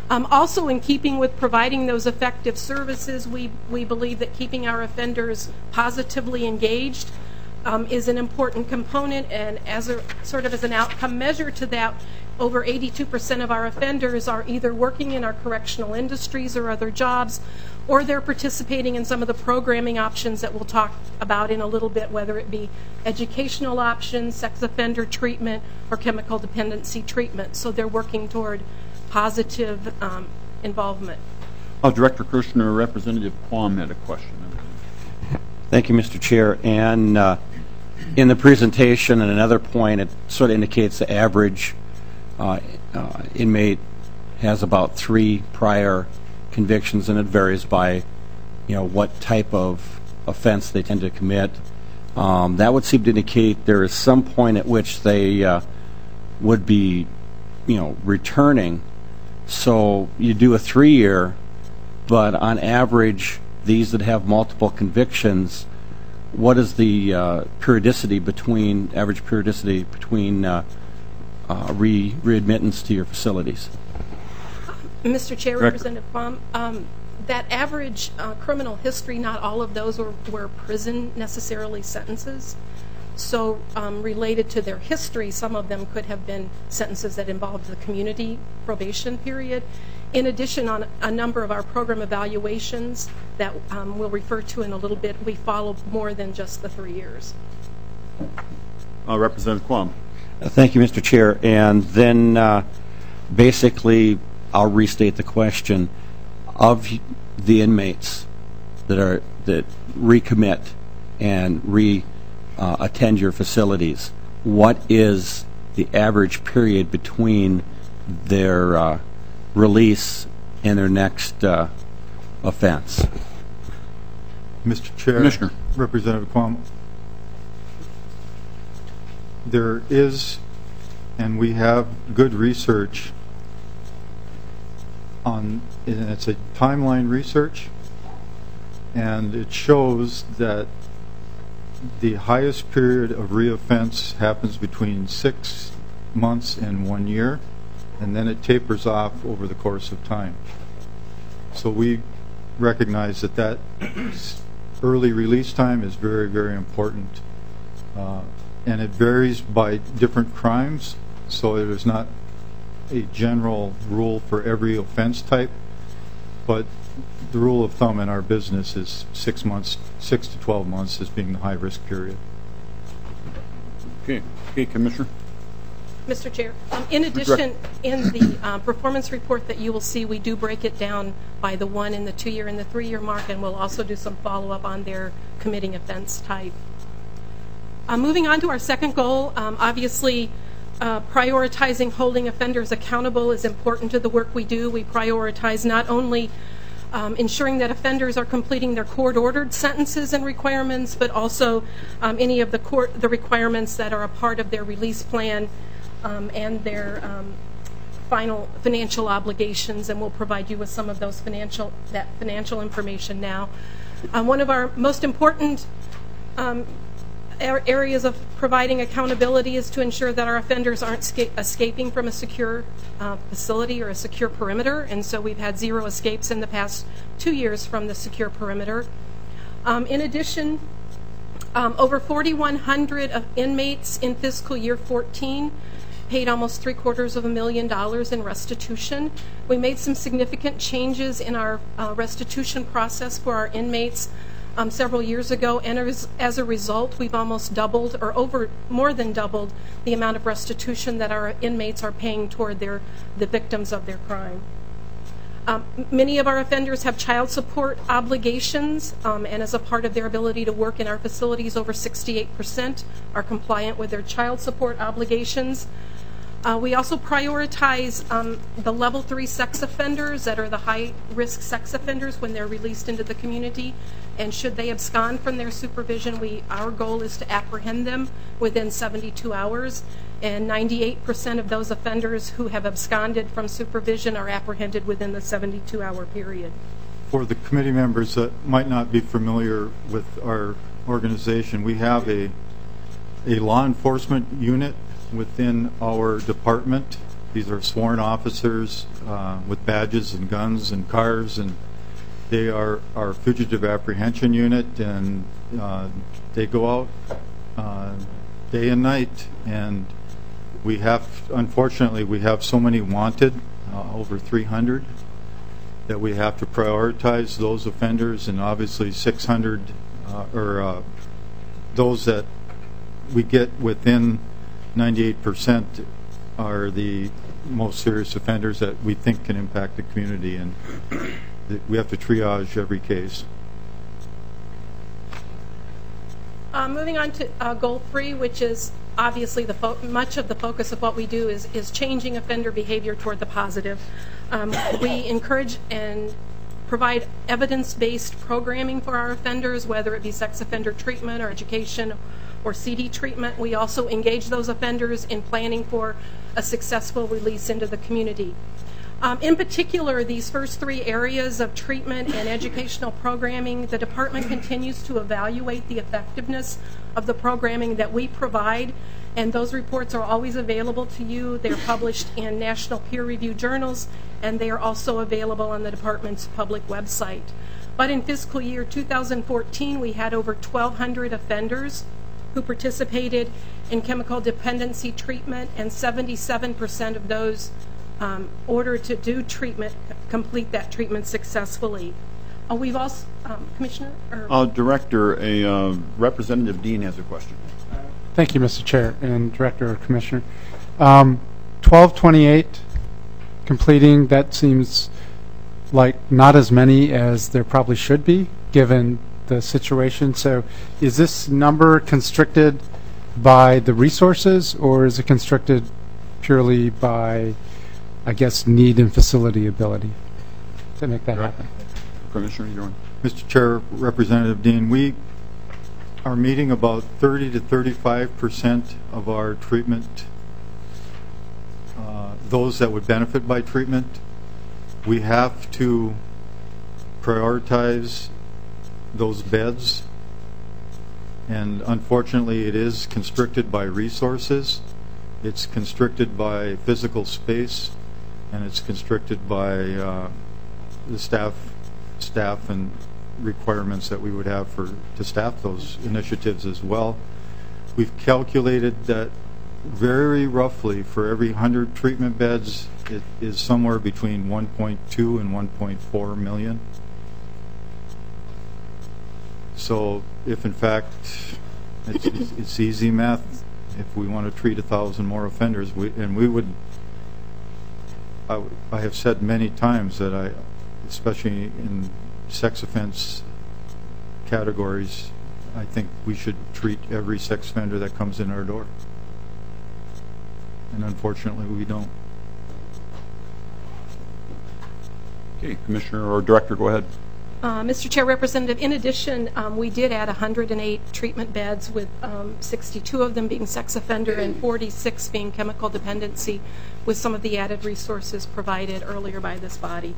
Also, in keeping with providing those effective services, we believe that keeping our offenders positively engaged is an important component, and as a sort of as an outcome measure to that, over 82% of our offenders are either working in our correctional industries or other jobs, or they're participating in some of the programming options that we'll talk about in a little bit, whether it be educational options, sex offender treatment, or chemical dependency treatment. So they're working toward positive involvement. Director Kirshner, Representative Quam had a question. Thank you, Mr. Chair. And in the presentation, and another point, it sort of indicates the average inmate has about 3 prior convictions, and it varies by, what type of offense they tend to commit. That would seem to indicate there is some point at which they would be, returning. So you do a 3-year, but on average, these that have multiple convictions, what is the average periodicity between readmittance to your facilities? Mr. Chair, Representative Quam, that average criminal history, not all of those were prison necessarily sentences. So related to their history, some of them could have been sentences that involved the community probation period. In addition, on a number of our program evaluations that we'll refer to in a little bit, we follow more than just the 3 years. Representative Quam. Thank you, Mr. Chair. And then basically, I'll restate the question. Of the inmates that recommit and attend your facilities, what is the average period between their release and their next offense? Mr. Chair, Commissioner. Representative Quam, there is, and we have good research on, and it's a timeline research, and it shows that the highest period of reoffense happens between 6 months and 1 year, and then it tapers off over the course of time. So we recognize that early release time is very, very important, and it varies by different crimes, so it is not a general rule for every offense type, but the rule of thumb in our business is 6 to 12 months as being the high risk period. Okay, Commissioner. Mr. Chair, in addition, in the performance report that you will see, we do break it down by the 1 and the 2 year and the 3 year mark, and we'll also do some follow-up on their committing offense type. Moving on to our second goal, obviously prioritizing holding offenders accountable is important to the work we do. We prioritize not only ensuring that offenders are completing their court-ordered sentences and requirements, but also any of the requirements that are a part of their release plan and their final financial obligations, and we'll provide you with some of those financial information now. One of our most important areas of providing accountability is to ensure that our offenders aren't escaping from a secure facility or a secure perimeter, and so we've had 0 escapes in the past 2 years from the secure perimeter. In addition, over 4,100 inmates in fiscal year 14 paid almost $750,000 in restitution. We made some significant changes in our restitution process for our inmates several years ago, and as a result, we've almost doubled, or more than doubled, the amount of restitution that our inmates are paying toward the victims of their crime. Many of our offenders have child support obligations, and as a part of their ability to work in our facilities, over 68% are compliant with their child support obligations. We also prioritize the level 3 sex offenders that are the high-risk sex offenders when they're released into the community, and should they abscond from their supervision, our goal is to apprehend them within 72 hours, and 98% of those offenders who have absconded from supervision are apprehended within the 72-hour period. For the committee members that might not be familiar with our organization, we have a law enforcement unit within our department, These are sworn officers with badges and guns and cars, and they are our fugitive apprehension unit, and they go out day and night. And unfortunately, we have so many wanted, over 300, that we have to prioritize those offenders, and obviously 600 those that we get within 98% are the most serious offenders that we think can impact the community, and we have to triage every case. Moving on to goal 3, which is obviously much of the focus of what we do is changing offender behavior toward the positive. We encourage and provide evidence-based programming for our offenders, whether it be sex offender treatment or education or CD treatment. We also engage those offenders in planning for a successful release into the community. In particular, these first 3 areas of treatment and educational programming, the department continues to evaluate the effectiveness of the programming that we provide, and those reports are always available to you. They're published in national peer-reviewed journals, and they are also available on the department's public website. But in fiscal year 2014, we had over 1,200 offenders who participated in chemical dependency treatment, and 77% of those ordered to do treatment complete that treatment successfully. We've also, Commissioner? Director, Representative Dean has a question. Thank you, Mr. Chair and Director or Commissioner. 1228 completing, that seems like not as many as there probably should be, given the situation. So is this number constricted by the resources, or is it constricted purely by, I guess, need and facility ability to make that happen? Commissioner, you're on. Mr. Chair, Representative Dean, we are meeting about 30 to 35% of our treatment, those that would benefit by treatment. We have to prioritize those beds, and unfortunately it is constricted by resources, it's constricted by physical space, and it's constricted by the staff and requirements that we would have to staff those initiatives as well. We've calculated that very roughly for every 100 treatment beds, it is somewhere between 1.2 and 1.4 million. So if in fact it's easy math, if we want to treat 1,000 more offenders, I have said many times that especially in sex offense categories, I think we should treat every sex offender that comes in our door. And unfortunately, we don't. Okay, Commissioner or Director, go ahead. Mr. Chair, Representative, in addition, we did add 108 treatment beds, with 62 of them being sex offender and 46 being chemical dependency, with some of the added resources provided earlier by this body.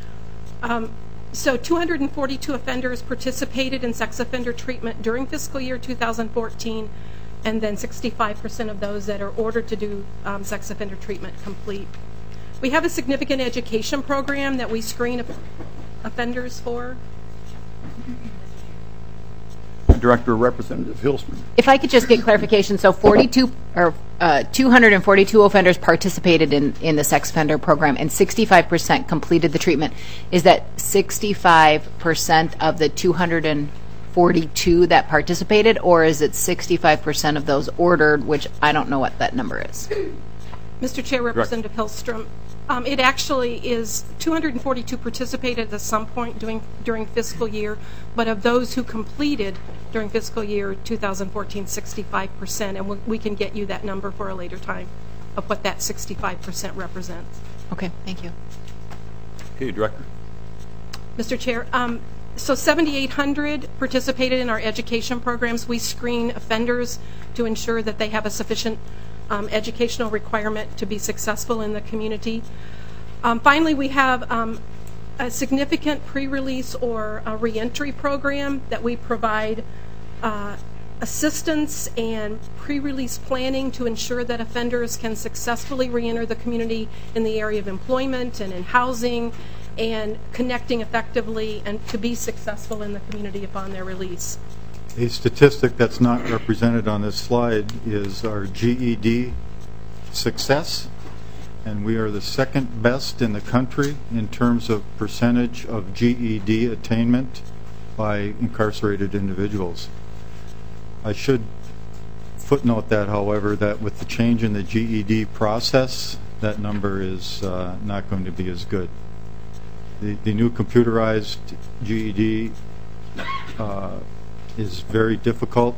So 242 offenders participated in sex offender treatment during fiscal year 2014, and then 65% of those that are ordered to do sex offender treatment complete. We have a significant education program that we screen offenders for. Director, Representative Hilstrom. If I could just get clarification, so 242 offenders participated in the sex offender program, and 65% completed the treatment. Is that 65% of the 242 that participated, or is it 65% of those ordered, which I don't know what that number is? Mr. Chair, Representative Hillstrom, it actually is 242 participated at some point during fiscal year, but of those who completed during fiscal year 2014, 65%, and we can get you that number for a later time of what that 65% represents. Okay, thank you. Okay, Director. Mr. Chair, so 7,800 participated in our education programs. We screen offenders to ensure that they have a sufficient educational requirement to be successful in the community. Finally, we have a significant pre-release or a reentry program that we provide assistance and pre-release planning to ensure that offenders can successfully reenter the community in the area of employment and in housing, and connecting effectively and to be successful in the community upon their release. A statistic that's not represented on this slide is our GED success, and we are the second best in the country in terms of percentage of GED attainment by incarcerated individuals. I should footnote that, however, that with the change in the GED process, that number is not going to be as good. The new computerized GED is very difficult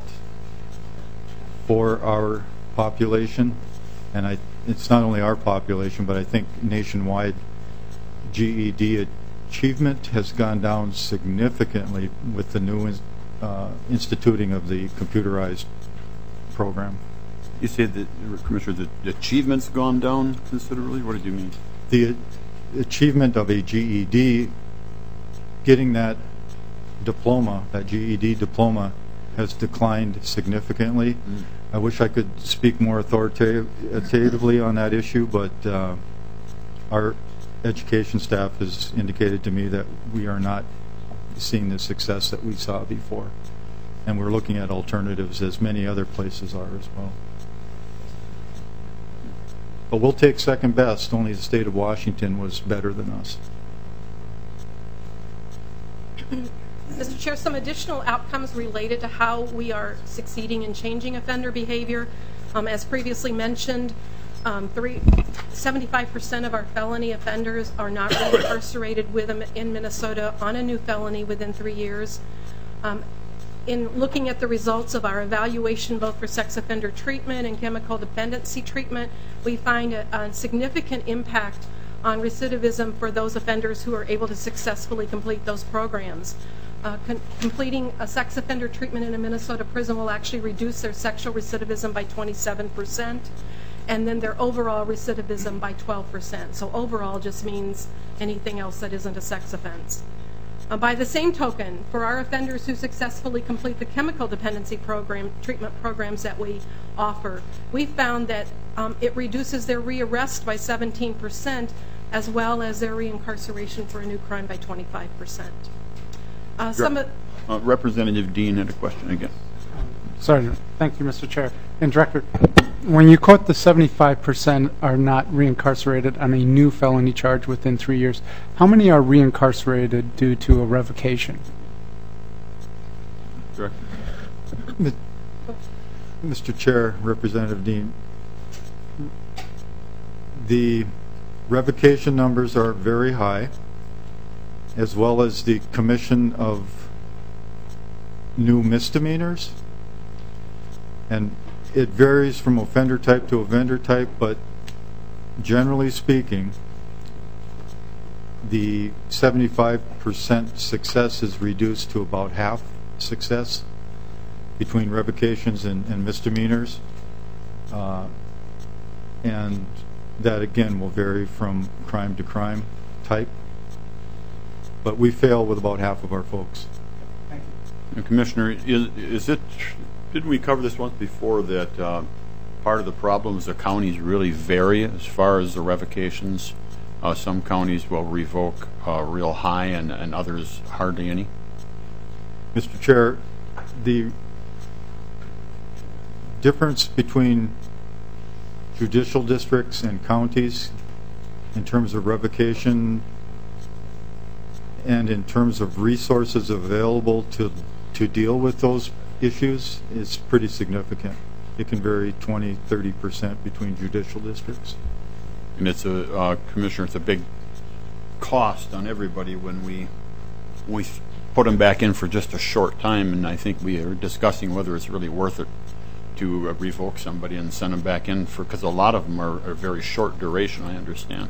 for our population, and it's not only our population, but I think nationwide GED achievement has gone down significantly with the new instituting of the computerized program. You said that, Commissioner, the achievement's gone down considerably? What did you mean? The achievement of a GED, getting that diploma, that GED diploma, has declined significantly. I wish I could speak more authoritatively on that issue, but our education staff has indicated to me that we are not seeing the success that we saw before. And we're looking at alternatives, as many other places are as well. But we'll take second best. Only the state of Washington was better than us. Mr. Chair, some additional outcomes related to how we are succeeding in changing offender behavior. As previously mentioned, 75% of our felony offenders are not reincarcerated in Minnesota on a new felony within 3 years. In looking at the results of our evaluation both for sex offender treatment and chemical dependency treatment, we find a significant impact on recidivism for those offenders who are able to successfully complete those programs. Completing a sex offender treatment in a Minnesota prison will actually reduce their sexual recidivism by 27%, and then their overall recidivism by 12%. So overall just means anything else that isn't a sex offense. By the same token, for our offenders who successfully complete the chemical dependency treatment programs that we offer, we found that it reduces their rearrest by 17%, as well as their reincarceration for a new crime by 25%. Representative Dean had a question again. Sorry. Thank you, Mr. Chair. And Director, when you quote the 75% are not reincarcerated on a new felony charge within 3 years, how many are reincarcerated due to a revocation? Director. Mr. Chair, Representative Dean, the revocation numbers are very high, as well as the commission of new misdemeanors. And it varies from offender type to offender type, but generally speaking, the 75% success is reduced to about half success between revocations and misdemeanors. And that, again, will vary from crime to crime type. But we fail with about half of our folks. Thank you. And Commissioner, didn't we cover this once before that part of the problem is the counties really vary as far as the revocations? Some counties will revoke real high and others hardly any? Mr. Chair, the difference between judicial districts and counties in terms of revocation and in terms of resources available to deal with those issues is pretty significant. It can vary 20-30% between judicial districts. And it's Commissioner, it's a big cost on everybody when we put them back in for just a short time, and I think we are discussing whether it's really worth it to revoke somebody and send them back in because a lot of them are very short duration, I understand.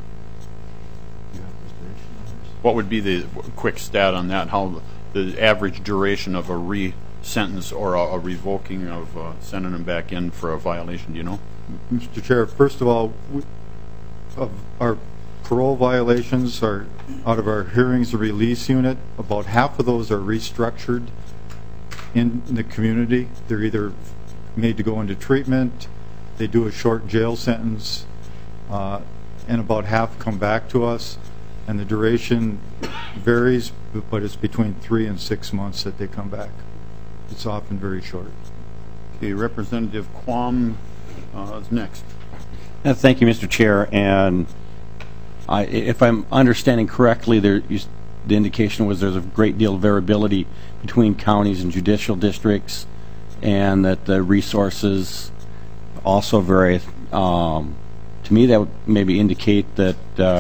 What would be the quick stat on that? How the average duration of a re-sentence or a revoking of sending them back in for a violation? Do you know? Mr. Chair, first of all, of our parole violations are out of our hearings and release unit. About half of those are restructured in the community. They're either made to go into treatment, they do a short jail sentence, and about half come back to us. And the duration varies, but it's between 3 and 6 months that they come back. It's often very short. Okay, Representative Quam is next. Thank you, Mr. Chair. And if I'm understanding correctly, the indication was there's a great deal of variability between counties and judicial districts, and that the resources also vary. To me, that would maybe indicate that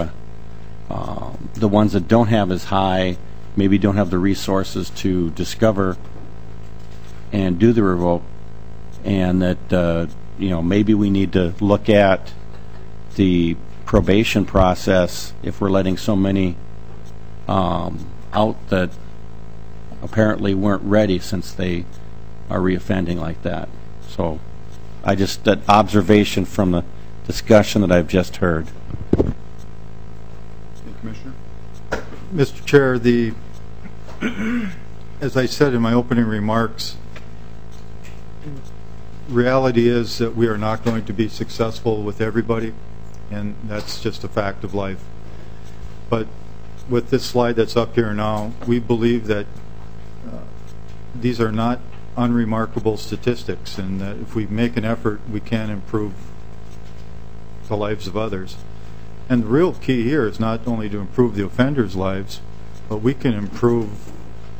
the ones that don't have as high maybe don't have the resources to discover and do the revoke, and that maybe we need to look at the probation process if we're letting so many out that apparently weren't ready, since they are reoffending like that. So that observation from the discussion that I've just heard. Commissioner? Mr. Chair, as I said in my opening remarks, reality is that we are not going to be successful with everybody, and that's just a fact of life. But with this slide that's up here now, we believe that these are not unremarkable statistics, and that if we make an effort, we can improve the lives of others. And the real key here is not only to improve the offenders' lives, but we can improve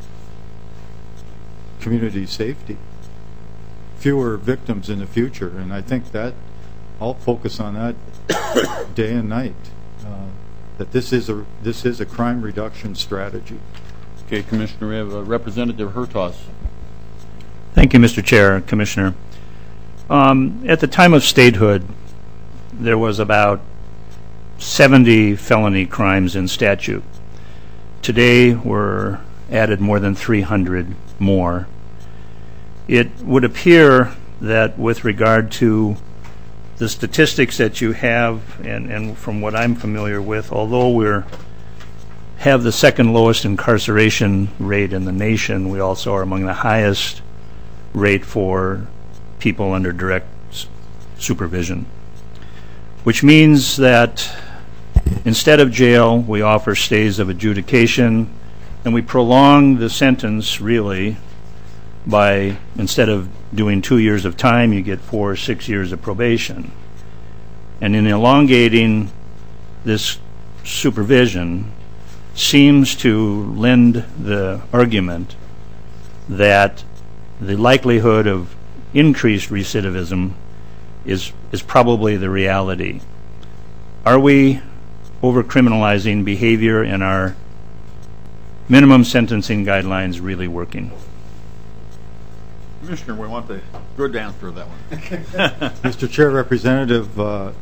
community safety. Fewer victims in the future, and I think that I'll focus on that day and night. That this is a crime reduction strategy. Okay, Commissioner, we have Representative Hertaus. Thank you, Mr. Chair, Commissioner. At the time of statehood, there was about 70 felony crimes in statute. Today, we're added more than 300 more. It would appear that with regard to the statistics that you have, and from what I'm familiar with, although we have the second lowest incarceration rate in the nation, we also are among the highest rate for people under direct supervision, which means that instead of jail, we offer stays of adjudication, and we prolong the sentence really by, instead of doing 2 years of time, you get 4 or 6 years of probation. And in elongating this supervision seems to lend the argument that the likelihood of increased recidivism is probably the reality. Are we over-criminalizing behavior, and are minimum sentencing guidelines really working? Commissioner, we want the good answer to that one. Mr. Chair, Representative,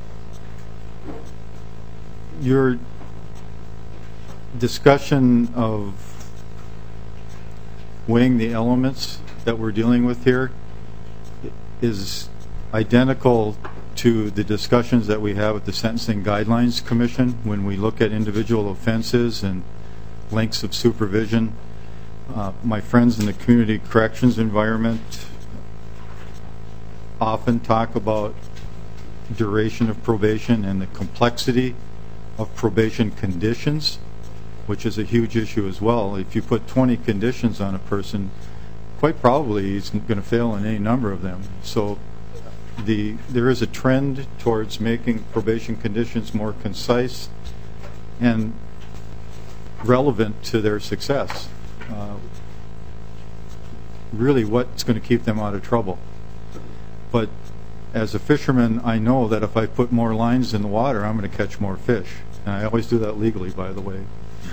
your discussion of weighing the elements that we're dealing with here is identical to the discussions that we have at the Sentencing Guidelines Commission when we look at individual offenses and lengths of supervision. My friends in the community corrections environment often talk about duration of probation and the complexity of probation conditions, which is a huge issue as well. If you put 20 conditions on a person, quite probably he's going to fail in any number of them. So there is a trend towards making probation conditions more concise and relevant to their success. Really what's going to keep them out of trouble. But as a fisherman, I know that if I put more lines in the water, I'm going to catch more fish. And I always do that legally, by the way.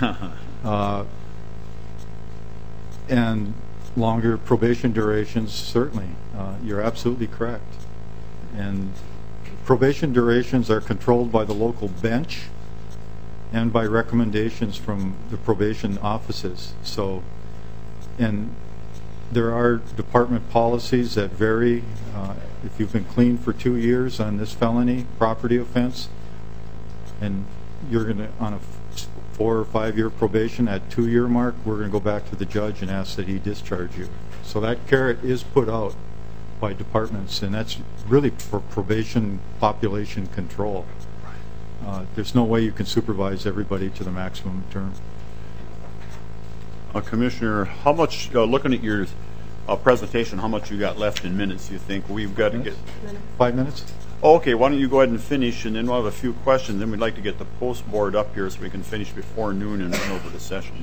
And longer probation durations, certainly. You're absolutely correct. And probation durations are controlled by the local bench and by recommendations from the probation offices. So, and there are department policies that vary. If you've been clean for 2 years on this felony property offense, and you're going to, on a 4 or 5 year probation, at 2-year mark, we're going to go back to the judge and ask that he discharge you. So that carrot is put out by departments, and that's really for probation population control. There's no way you can supervise everybody to the maximum term. Commissioner, how much, looking at your presentation, how much you got left in minutes, you think? We've got to get 5 minutes? Okay, why don't you go ahead and finish, and then we'll have a few questions. Then we'd like to get the post board up here so we can finish before noon and run over the session.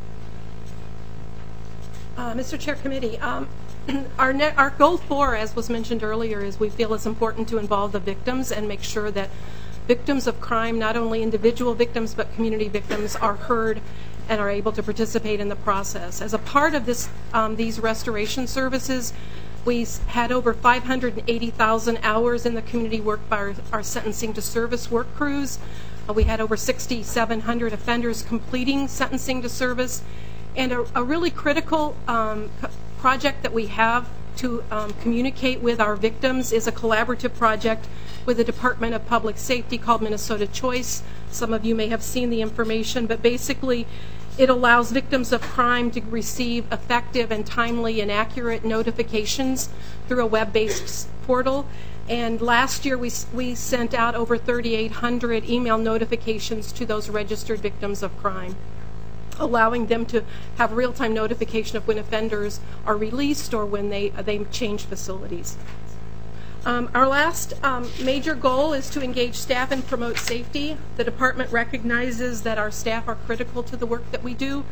Mr. Chair, Committee, our goal 4, as was mentioned earlier, is we feel it's important to involve the victims and make sure that victims of crime, not only individual victims but community victims, are heard and are able to participate in the process. As a part of this, these restoration services, we had over 580,000 hours in the community work by our sentencing to service work crews. We had over 6,700 offenders completing sentencing to service. And a really critical project that we have to communicate with our victims is a collaborative project with the Department of Public Safety called Minnesota Choice. Some of you may have seen the information, but basically it allows victims of crime to receive effective and timely and accurate notifications through a web-based portal. And last year we sent out over 3,800 email notifications to those registered victims of crime, allowing them to have real-time notification of when offenders are released or when they change facilities. Our last major goal is to engage staff and promote safety. The department recognizes that our staff are critical to the work that we do.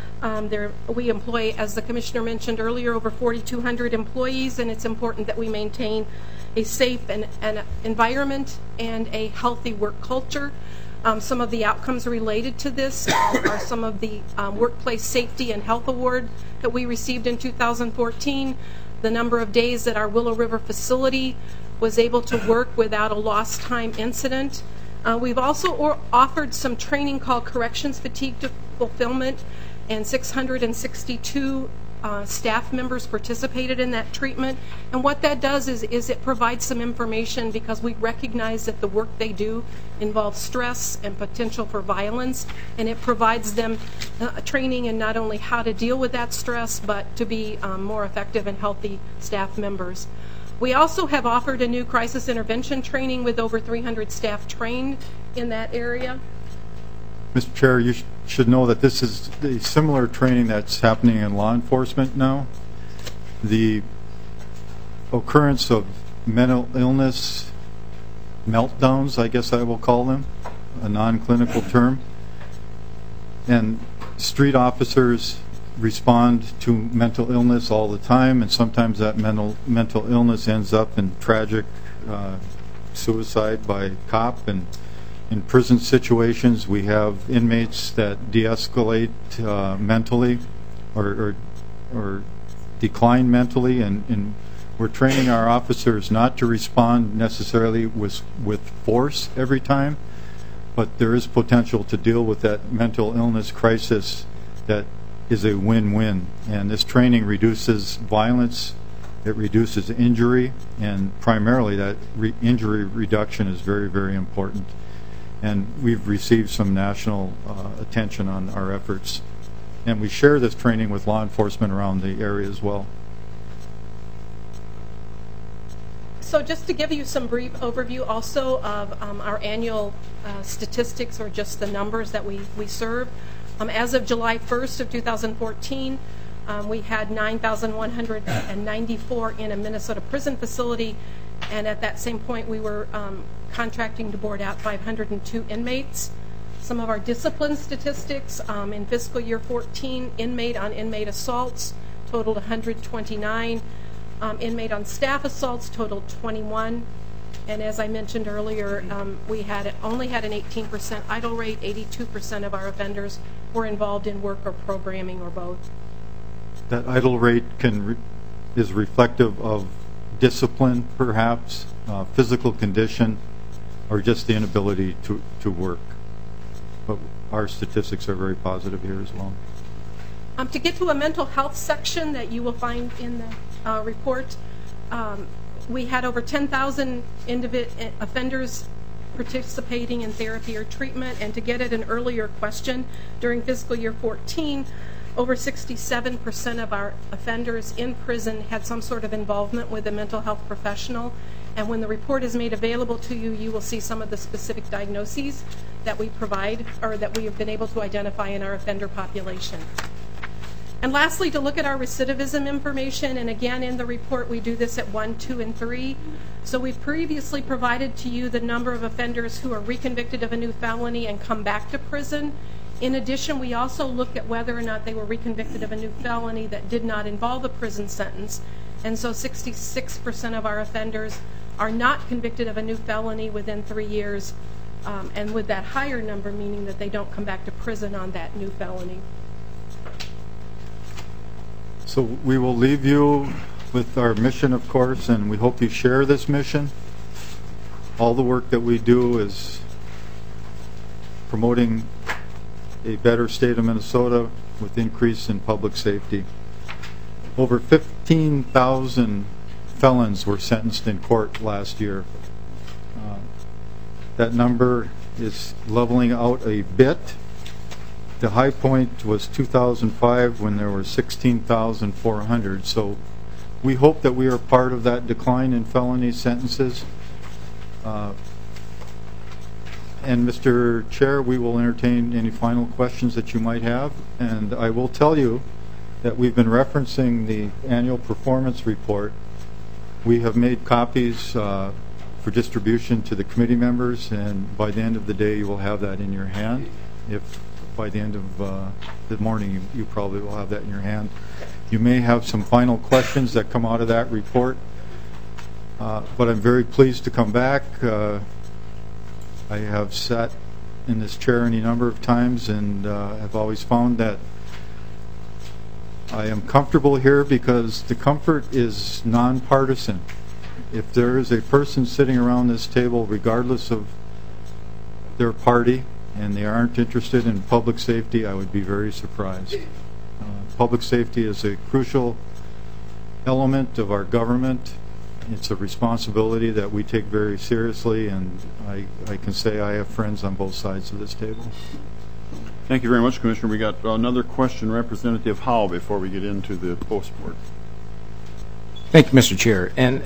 We employ, as the Commissioner mentioned earlier, over 4,200 employees, and it's important that we maintain a safe and environment and a healthy work culture. Some of the outcomes related to this are some of the Workplace Safety and Health Award that we received in 2014, the number of days that our Willow River facility was able to work without a lost time incident. We've also offered some training called Corrections Fatigue Fulfillment, and 662 staff members participated in that treatment. And what that does is it provides some information, because we recognize that the work they do involves stress and potential for violence, and it provides them training in not only how to deal with that stress, but to be more effective and healthy staff members. We also have offered a new crisis intervention training with over 300 staff trained in that area. Mr. Chair, you should know that this is a similar training that's happening in law enforcement now. The occurrence of mental illness meltdowns, I guess I will call them, a non-clinical term, and street officers respond to mental illness all the time, and sometimes that mental illness ends up in tragic suicide by cop. And in prison situations, we have inmates that de-escalate mentally or decline mentally, and we're training our officers not to respond necessarily with force every time, but there is potential to deal with that mental illness crisis that is a win-win. And this training reduces violence, it reduces injury, and primarily that injury reduction is very, very important. And we've received some national attention on our efforts. And we share this training with law enforcement around the area as well. So just to give you some brief overview also of our annual statistics, or just the numbers that we serve. As of July 1st of 2014, we had 9,194 in a Minnesota prison facility, and at that same point we were contracting to board out 502 inmates. Some of our discipline statistics in fiscal year 14, inmate on inmate assaults totaled 129, inmate on staff assaults totaled 21, and as I mentioned earlier, we only had an 18% idle rate. 82% of our offenders were involved in work or programming or both. That idle rate is reflective of discipline, perhaps, physical condition, or just the inability to work. But our statistics are very positive here as well. To get to a mental health section that you will find in the report, we had over 10,000 offenders participating in therapy or treatment. And to get at an earlier question, during fiscal year 14, over 67% of our offenders in prison had some sort of involvement with a mental health professional. And when the report is made available to you, you will see some of the specific diagnoses that we provide or that we have been able to identify in our offender population. And lastly, to look at our recidivism information, and again in the report we do this at 1, 2, and 3. So we've previously provided to you the number of offenders who are reconvicted of a new felony and come back to prison. In addition, we also look at whether or not they were reconvicted of a new felony that did not involve a prison sentence. And so 66% of our offenders are not convicted of a new felony within 3 years, and with that higher number meaning that they don't come back to prison on that new felony. So we will leave you with our mission, of course, and we hope you share this mission. All the work that we do is promoting a better state of Minnesota with increase in public safety. Over 15,000 felons were sentenced in court last year. That number is leveling out a bit. The high point was 2005 when there were 16,400. So we hope that we are part of that decline in felony sentences. And Mr. Chair, we will entertain any final questions that you might have. And I will tell you that we've been referencing the annual performance report. We have made copies for distribution to the committee members, and by the end of the day you will have that in your hand. If by the end of the morning you probably will have that in your hand. You may have some final questions that come out of that report, but I'm very pleased to come back. I have sat in this chair any number of times and have always found that I am comfortable here because the comfort is nonpartisan. If there is a person sitting around this table, regardless of their party, and they aren't interested in public safety, I would be very surprised. Public safety is a crucial element of our government. It's a responsibility that we take very seriously, and I can say I have friends on both sides of this table. Thank you very much, Commissioner. We got another question, Representative Howe, before we get into the post board. Thank you, Mr. Chair. And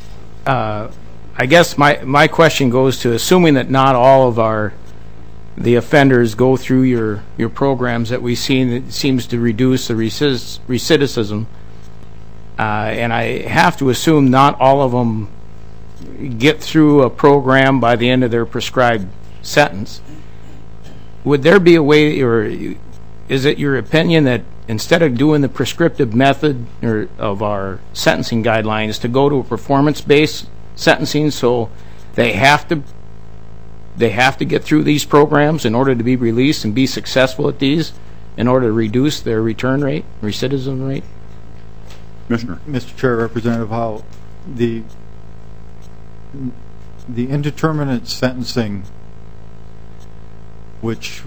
I guess my question goes to, assuming that not all of the offenders go through your programs that we've seen, it seems to reduce the recidivism. And I have to assume not all of them get through a program by the end of their prescribed sentence. Would there be a way, or is it your opinion that instead of doing the prescriptive method of our sentencing guidelines, to go to a performance-based sentencing, so they have to get through these programs in order to be released and be successful at these in order to reduce their return rate, recidivism rate? Commissioner. Mr. Chair, Representative Howe, the indeterminate sentencing, which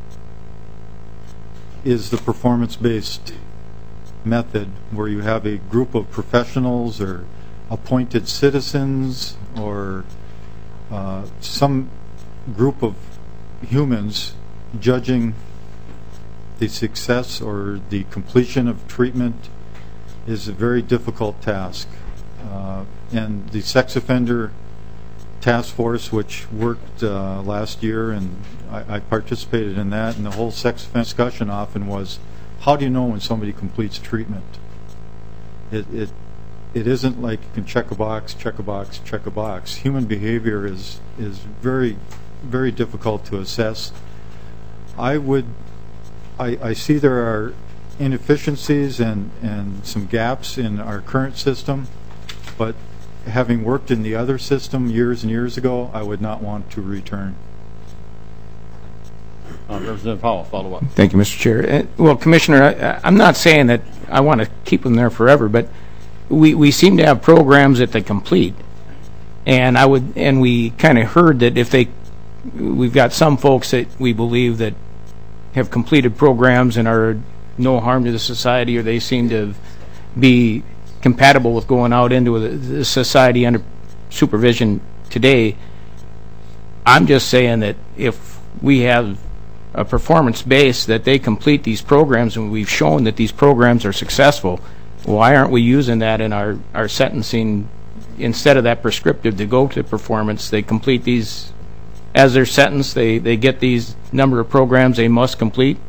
is the performance-based method where you have a group of professionals or appointed citizens or some group of humans judging the success or the completion of treatment, is a very difficult task. And the sex offender task force, which worked last year, and I participated in that, and the whole sex offender discussion often was, how do you know when somebody completes treatment? It isn't like you can check a box, check a box, check a box. Human behavior is very, very difficult to assess. I see there are inefficiencies and some gaps in our current system, but having worked in the other system years and years ago, I would not want to return. Representative Powell, follow up. Thank you, Mr. Chair. Well, Commissioner, I'm not saying that I want to keep them there forever, but we seem to have programs that they complete, and we kind of heard that we've got some folks that we believe that have completed programs and are no harm to the society, or they seem to be compatible with going out into the society under supervision today. I'm just saying that if we have a performance base that they complete these programs and we've shown that these programs are successful, why aren't we using that in our sentencing instead of that prescriptive to go to performance? They complete these as they're sentenced, they get these number of programs they must complete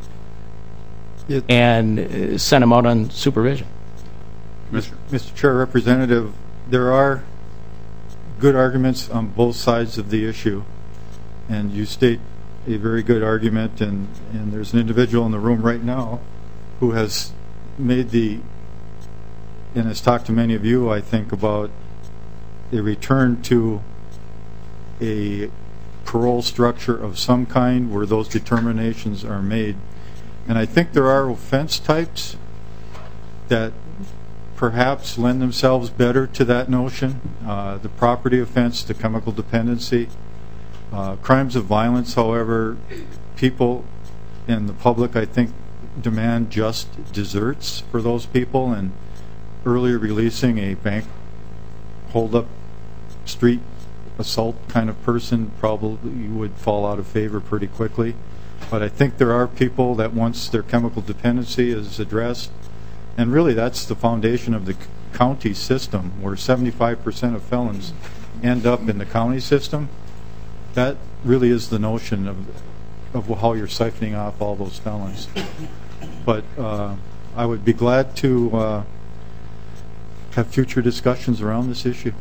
and send them out on supervision. Mr. Chair, Representative, there are good arguments on both sides of the issue, and you state a very good argument, and there's an individual in the room right now who has made and has talked to many of you, I think, about a return to a parole structure of some kind where those determinations are made. And I think there are offense types that perhaps lend themselves better to that notion. The property offense, the chemical dependency. Crimes of violence, however, people and the public, I think, demand just desserts for those people, and earlier releasing a bank hold-up street assault kind of person probably would fall out of favor pretty quickly. But I think there are people that once their chemical dependency is addressed, and really that's the foundation of the county system, where 75% of felons end up in the county system. That really is the notion of how you're siphoning off all those felons. But I would be glad to have future discussions around this issue.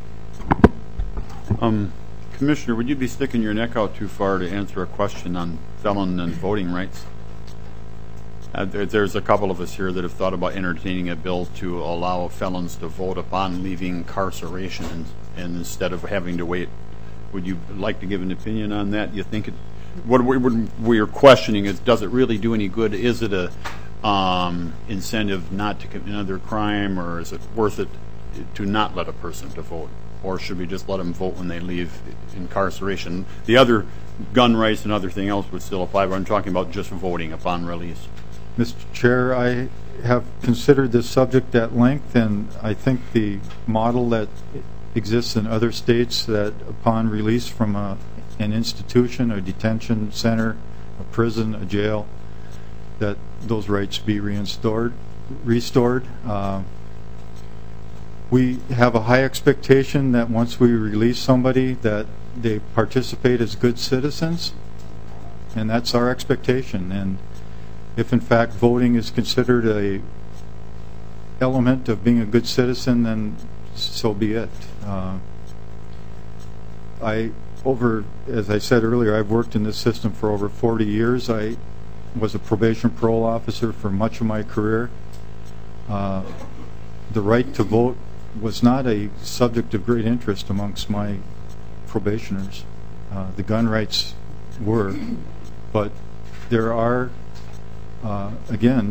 Commissioner, would you be sticking your neck out too far to answer a question on felon and voting rights? There's a couple of us here that have thought about entertaining a bill to allow felons to vote upon leaving incarceration and instead of having to wait. Would you like to give an opinion on that? You think what we're questioning is, does it really do any good? Is it a incentive not to commit another crime, or is it worth it to not let a person to vote? Or should we just let them vote when they leave incarceration? The other gun rights and other thing else would still apply, but I'm talking about just voting upon release. Mr. Chair, I have considered this subject at length, and I think the model that exists in other states, that upon release from an institution, a detention center, a prison, a jail, that those rights be restored. We have a high expectation that once we release somebody that they participate as good citizens, and that's our expectation. And if in fact voting is considered a element of being a good citizen, then so be it. As I said earlier, I've worked in this system for over 40 years. I was a probation parole officer for much of my career. The right to vote was not a subject of great interest amongst my probationers. The gun rights were, but there are, again,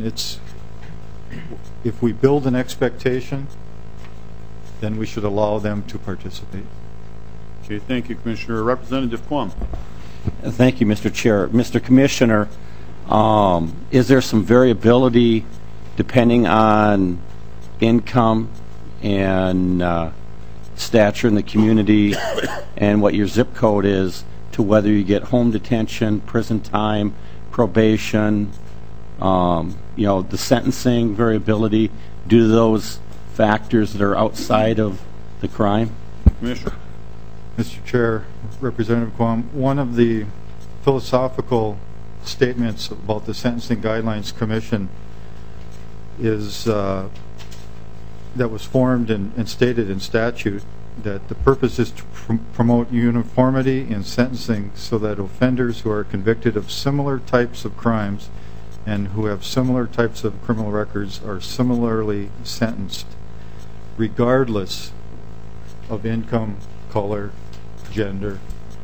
if we build an expectation, then we should allow them to participate. Okay, thank you, Commissioner. Representative Quam. Thank you, Mr. Chair. Mr. Commissioner, is there some variability depending on income and stature in the community and what your zip code is to whether you get home detention, prison time, probation, the sentencing variability due to those factors that are outside of the crime? Commissioner. Mr. Chair, Representative Quam, one of the philosophical statements about the Sentencing Guidelines Commission is that was formed and stated in statute that the purpose is to promote uniformity in sentencing so that offenders who are convicted of similar types of crimes and who have similar types of criminal records are similarly sentenced, regardless of income, color, gender.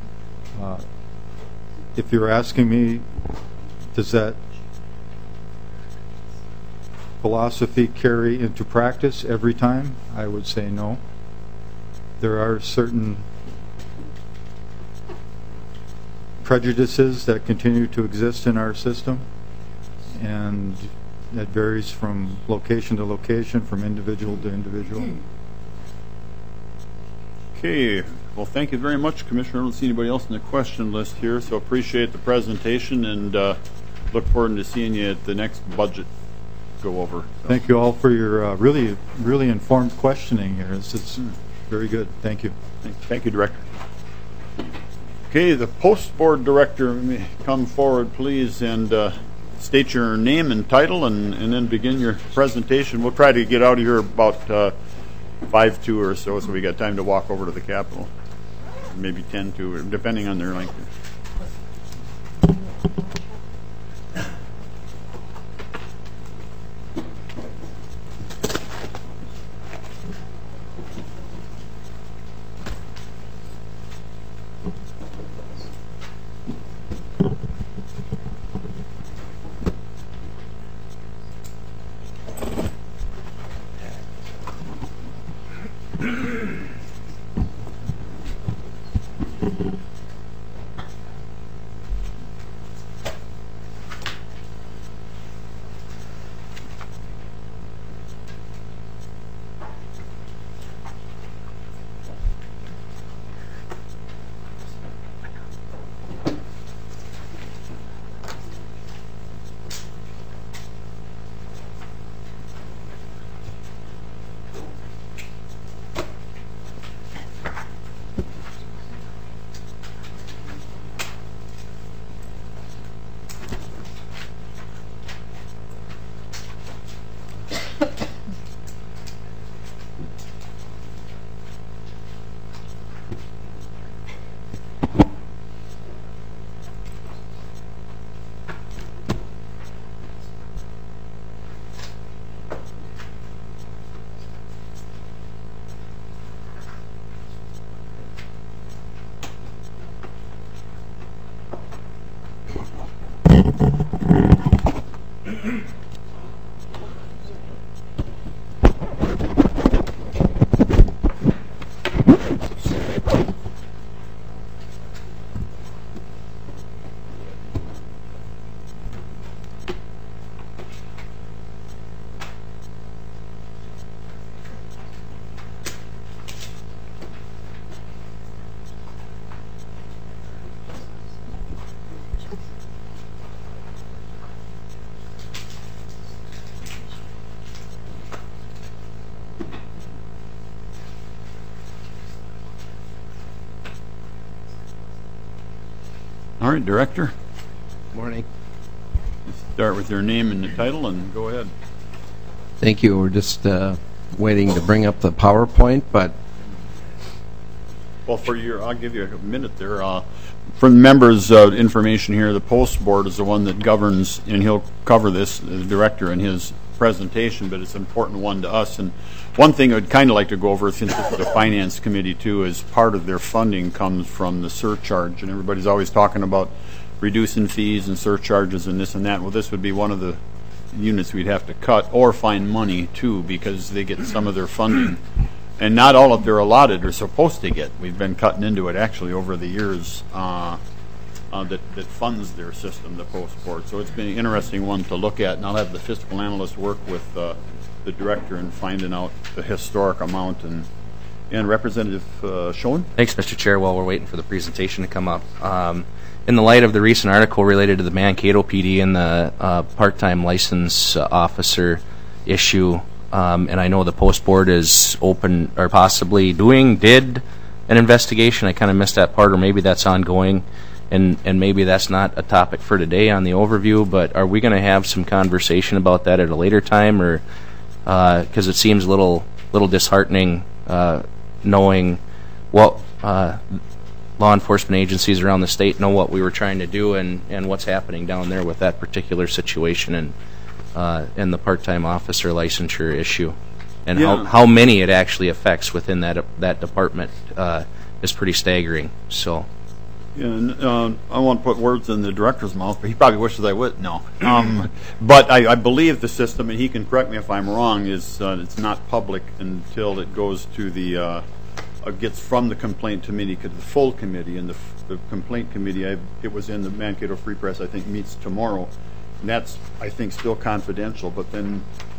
If you're asking me, does that philosophy carry into practice every time? I would say no. There are certain prejudices that continue to exist in our system, and that varies from location to location, from individual to individual. Okay, Well, thank you very much, Commissioner. I don't see anybody else in the question list here, so appreciate the presentation and look forward to seeing you at the next budget go over. So. Thank you all for your really informed questioning here. It's very good. Thank you. Thank you, Director. Okay, the Post Board Director, may come forward, please, and state your name and title, and then begin your presentation. We'll try to get out of here about 5:02 or so we got time to walk over to the Capitol. Maybe 10:02, depending on their length. All right, Director. Morning. Start with your name and the title and go ahead. Thank you. We're just waiting to bring up the PowerPoint, but... Well, I'll give you a minute there. For the members' information here, the Post Board is the one that governs, and he'll cover this, the Director, in his presentation, but it's an important one to us. And one thing I'd kind of like to go over, since this is the Finance Committee too, is part of their funding comes from the surcharge, and everybody's always talking about reducing fees and surcharges and this and that. Well, this would be one of the units we'd have to cut or find money too, because they get some of their funding, and not all of their allotted are supposed to get. We've been cutting into it actually over the years. That funds their system, the Post Board. So it's been an interesting one to look at, and I'll have the fiscal analyst work with the Director in finding out the historic amount. And Representative Schoen? Thanks, Mr. Chair. While we're waiting for the presentation to come up, in the light of the recent article related to the Mankato PD and the part-time license officer issue, and I know the Post Board is open or possibly did an investigation. I kind of missed that part, or maybe that's ongoing. And maybe that's not a topic for today on the overview, but are we going to have some conversation about that at a later time, or because it seems a little disheartening knowing what law enforcement agencies around the state know what we were trying to do and what's happening down there with that particular situation and the part-time officer licensure issue, and how many it actually affects within that department is pretty staggering. So. Yeah, and I won't put words in the Director's mouth, but he probably wishes I would. No. But I believe the system, and he can correct me if I'm wrong, is it's not public until it goes to the gets from the complaint committee to the full committee, and the complaint committee, it was in the Mankato Free Press, I think, meets tomorrow, and that's, I think, still confidential, but then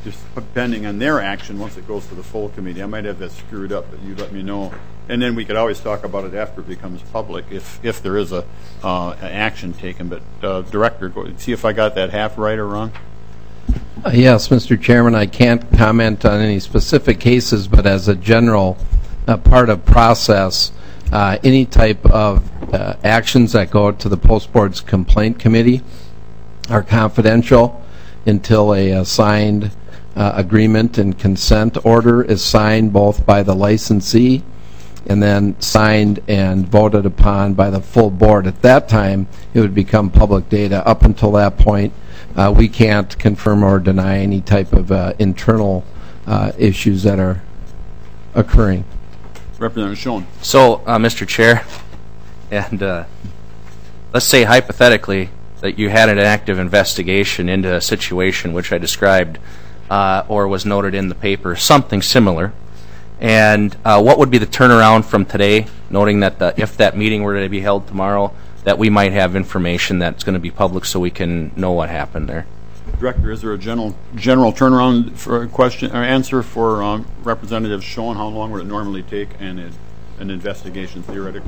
just depending on their action once it goes to the full committee. I might have that screwed up, but you let me know. And then we could always talk about it after it becomes public if there is an action taken. But Director, see if I got that half right or wrong. Yes, Mr. Chairman, I can't comment on any specific cases, but as a general part of process, any type of actions that go to the Post Board's Complaint Committee are confidential until a signed agreement and consent order is signed both by the licensee and then signed and voted upon by the full board. At that time, it would become public data. Up until that point, we can't confirm or deny any type of internal issues that are occurring. Representative Schoen. So, Mr. Chair, and let's say hypothetically that you had an active investigation into a situation which I described or was noted in the paper, something similar. And what would be the turnaround from today, noting that if that meeting were to be held tomorrow, that we might have information that's going to be public so we can know what happened there? Director, is there a general turnaround for a question or answer for Representative Schoen? How long would it normally take an investigation theoretically?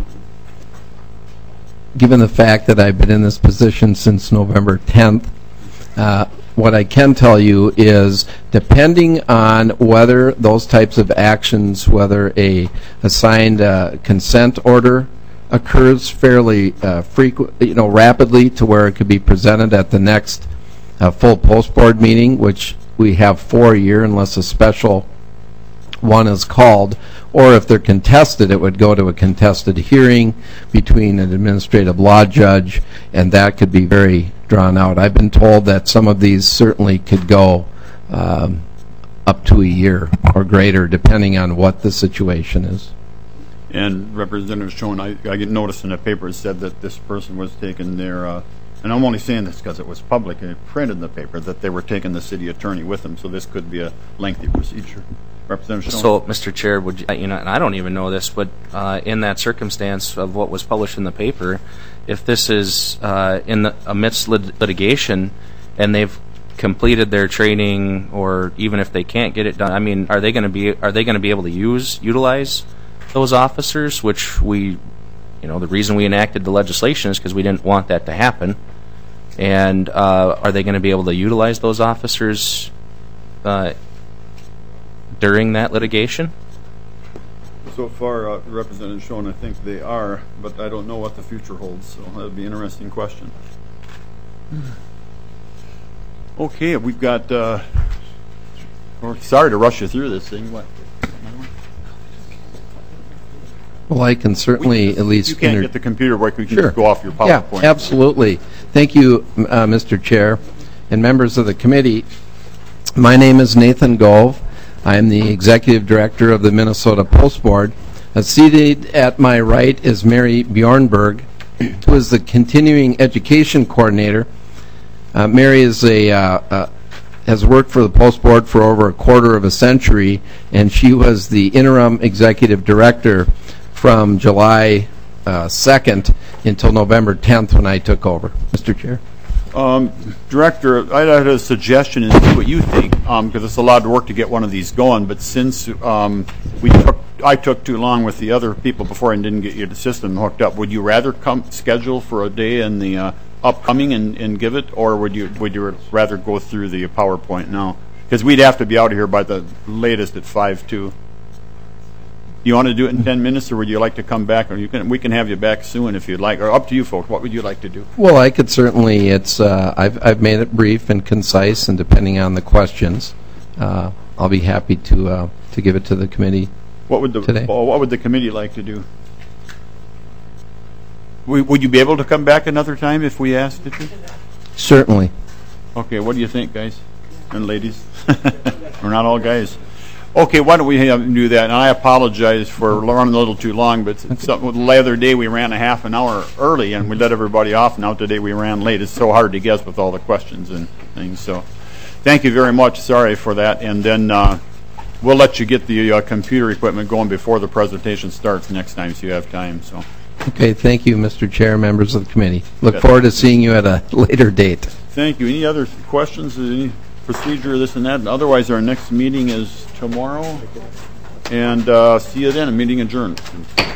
Given the fact that I've been in this position since November 10th, what I can tell you is, depending on whether those types of actions, whether a signed consent order occurs fairly rapidly to where it could be presented at the next full Post Board meeting, which we have 4 a year unless a special one is called, or if they're contested, it would go to a contested hearing between an administrative law judge, and that could be very drawn out. I've been told that some of these certainly could go up to a year or greater, depending on what the situation is. And Representative Schoen, I get noticed in the paper, it said that this person was taking their, and I'm only saying this because it was public and it printed in the paper, that they were taking the city attorney with them, so this could be a lengthy procedure. Representative Schoen. So, Mr. Chair, would you, and I don't even know this, but in that circumstance of what was published in the paper, if this is amidst litigation and they've completed their training, or even if they can't get it done, I mean, are they going to be able to utilize those officers? Which we, the reason we enacted the legislation is because we didn't want that to happen. And are they going to be able to utilize those officers during that litigation? So far, Representative Schoen, I think they are, but I don't know what the future holds, so that would be an interesting question. Okay, we've got, sorry to rush you through this thing. What? Well, I can certainly at least... You can't get the computer work, we can Sure. just go off your PowerPoint. Yeah, absolutely. Thank you, Mr. Chair and members of the committee. My name is Nathan Gove. I am the Executive Director of the Minnesota Post Board. Seated at my right is Mary Bjornberg, who is the Continuing Education Coordinator. Mary is has worked for the Post Board for over a quarter of a century, and she was the Interim Executive Director from July 2nd until November 10th when I took over. Mr. Chair. Director, I had a suggestion and see what you think, because it's a lot of work to get one of these going, but since I took too long with the other people before and didn't get your system hooked up, would you rather schedule for a day in the upcoming and give it, or would you rather go through the PowerPoint now? Because we'd have to be out of here by the latest at 5:02. You want to do it in 10 minutes, or would you like to come back? Or we can have you back soon if you'd like, or up to you folks. What would you like to do? Well, I could certainly. I've made it brief and concise, and depending on the questions, I'll be happy to give it to the committee. What would the committee like to do? Would you be able to come back another time if we asked it to? Certainly. Okay. What do you think, guys and ladies? We're not all guys. Okay, why don't we do that? And I apologize for running a little too long, but the other day we ran a half an hour early and we let everybody off. Now today we ran late. It's so hard to guess with all the questions and things. So thank you very much. Sorry for that. And then we'll let you get the computer equipment going before the presentation starts next time so you have time. So. Okay, thank you, Mr. Chair, members of the committee. Look forward to seeing you at a later date. Thank you. Any other questions? procedure, this and that. And otherwise, our next meeting is tomorrow. And see you then. A meeting adjourned.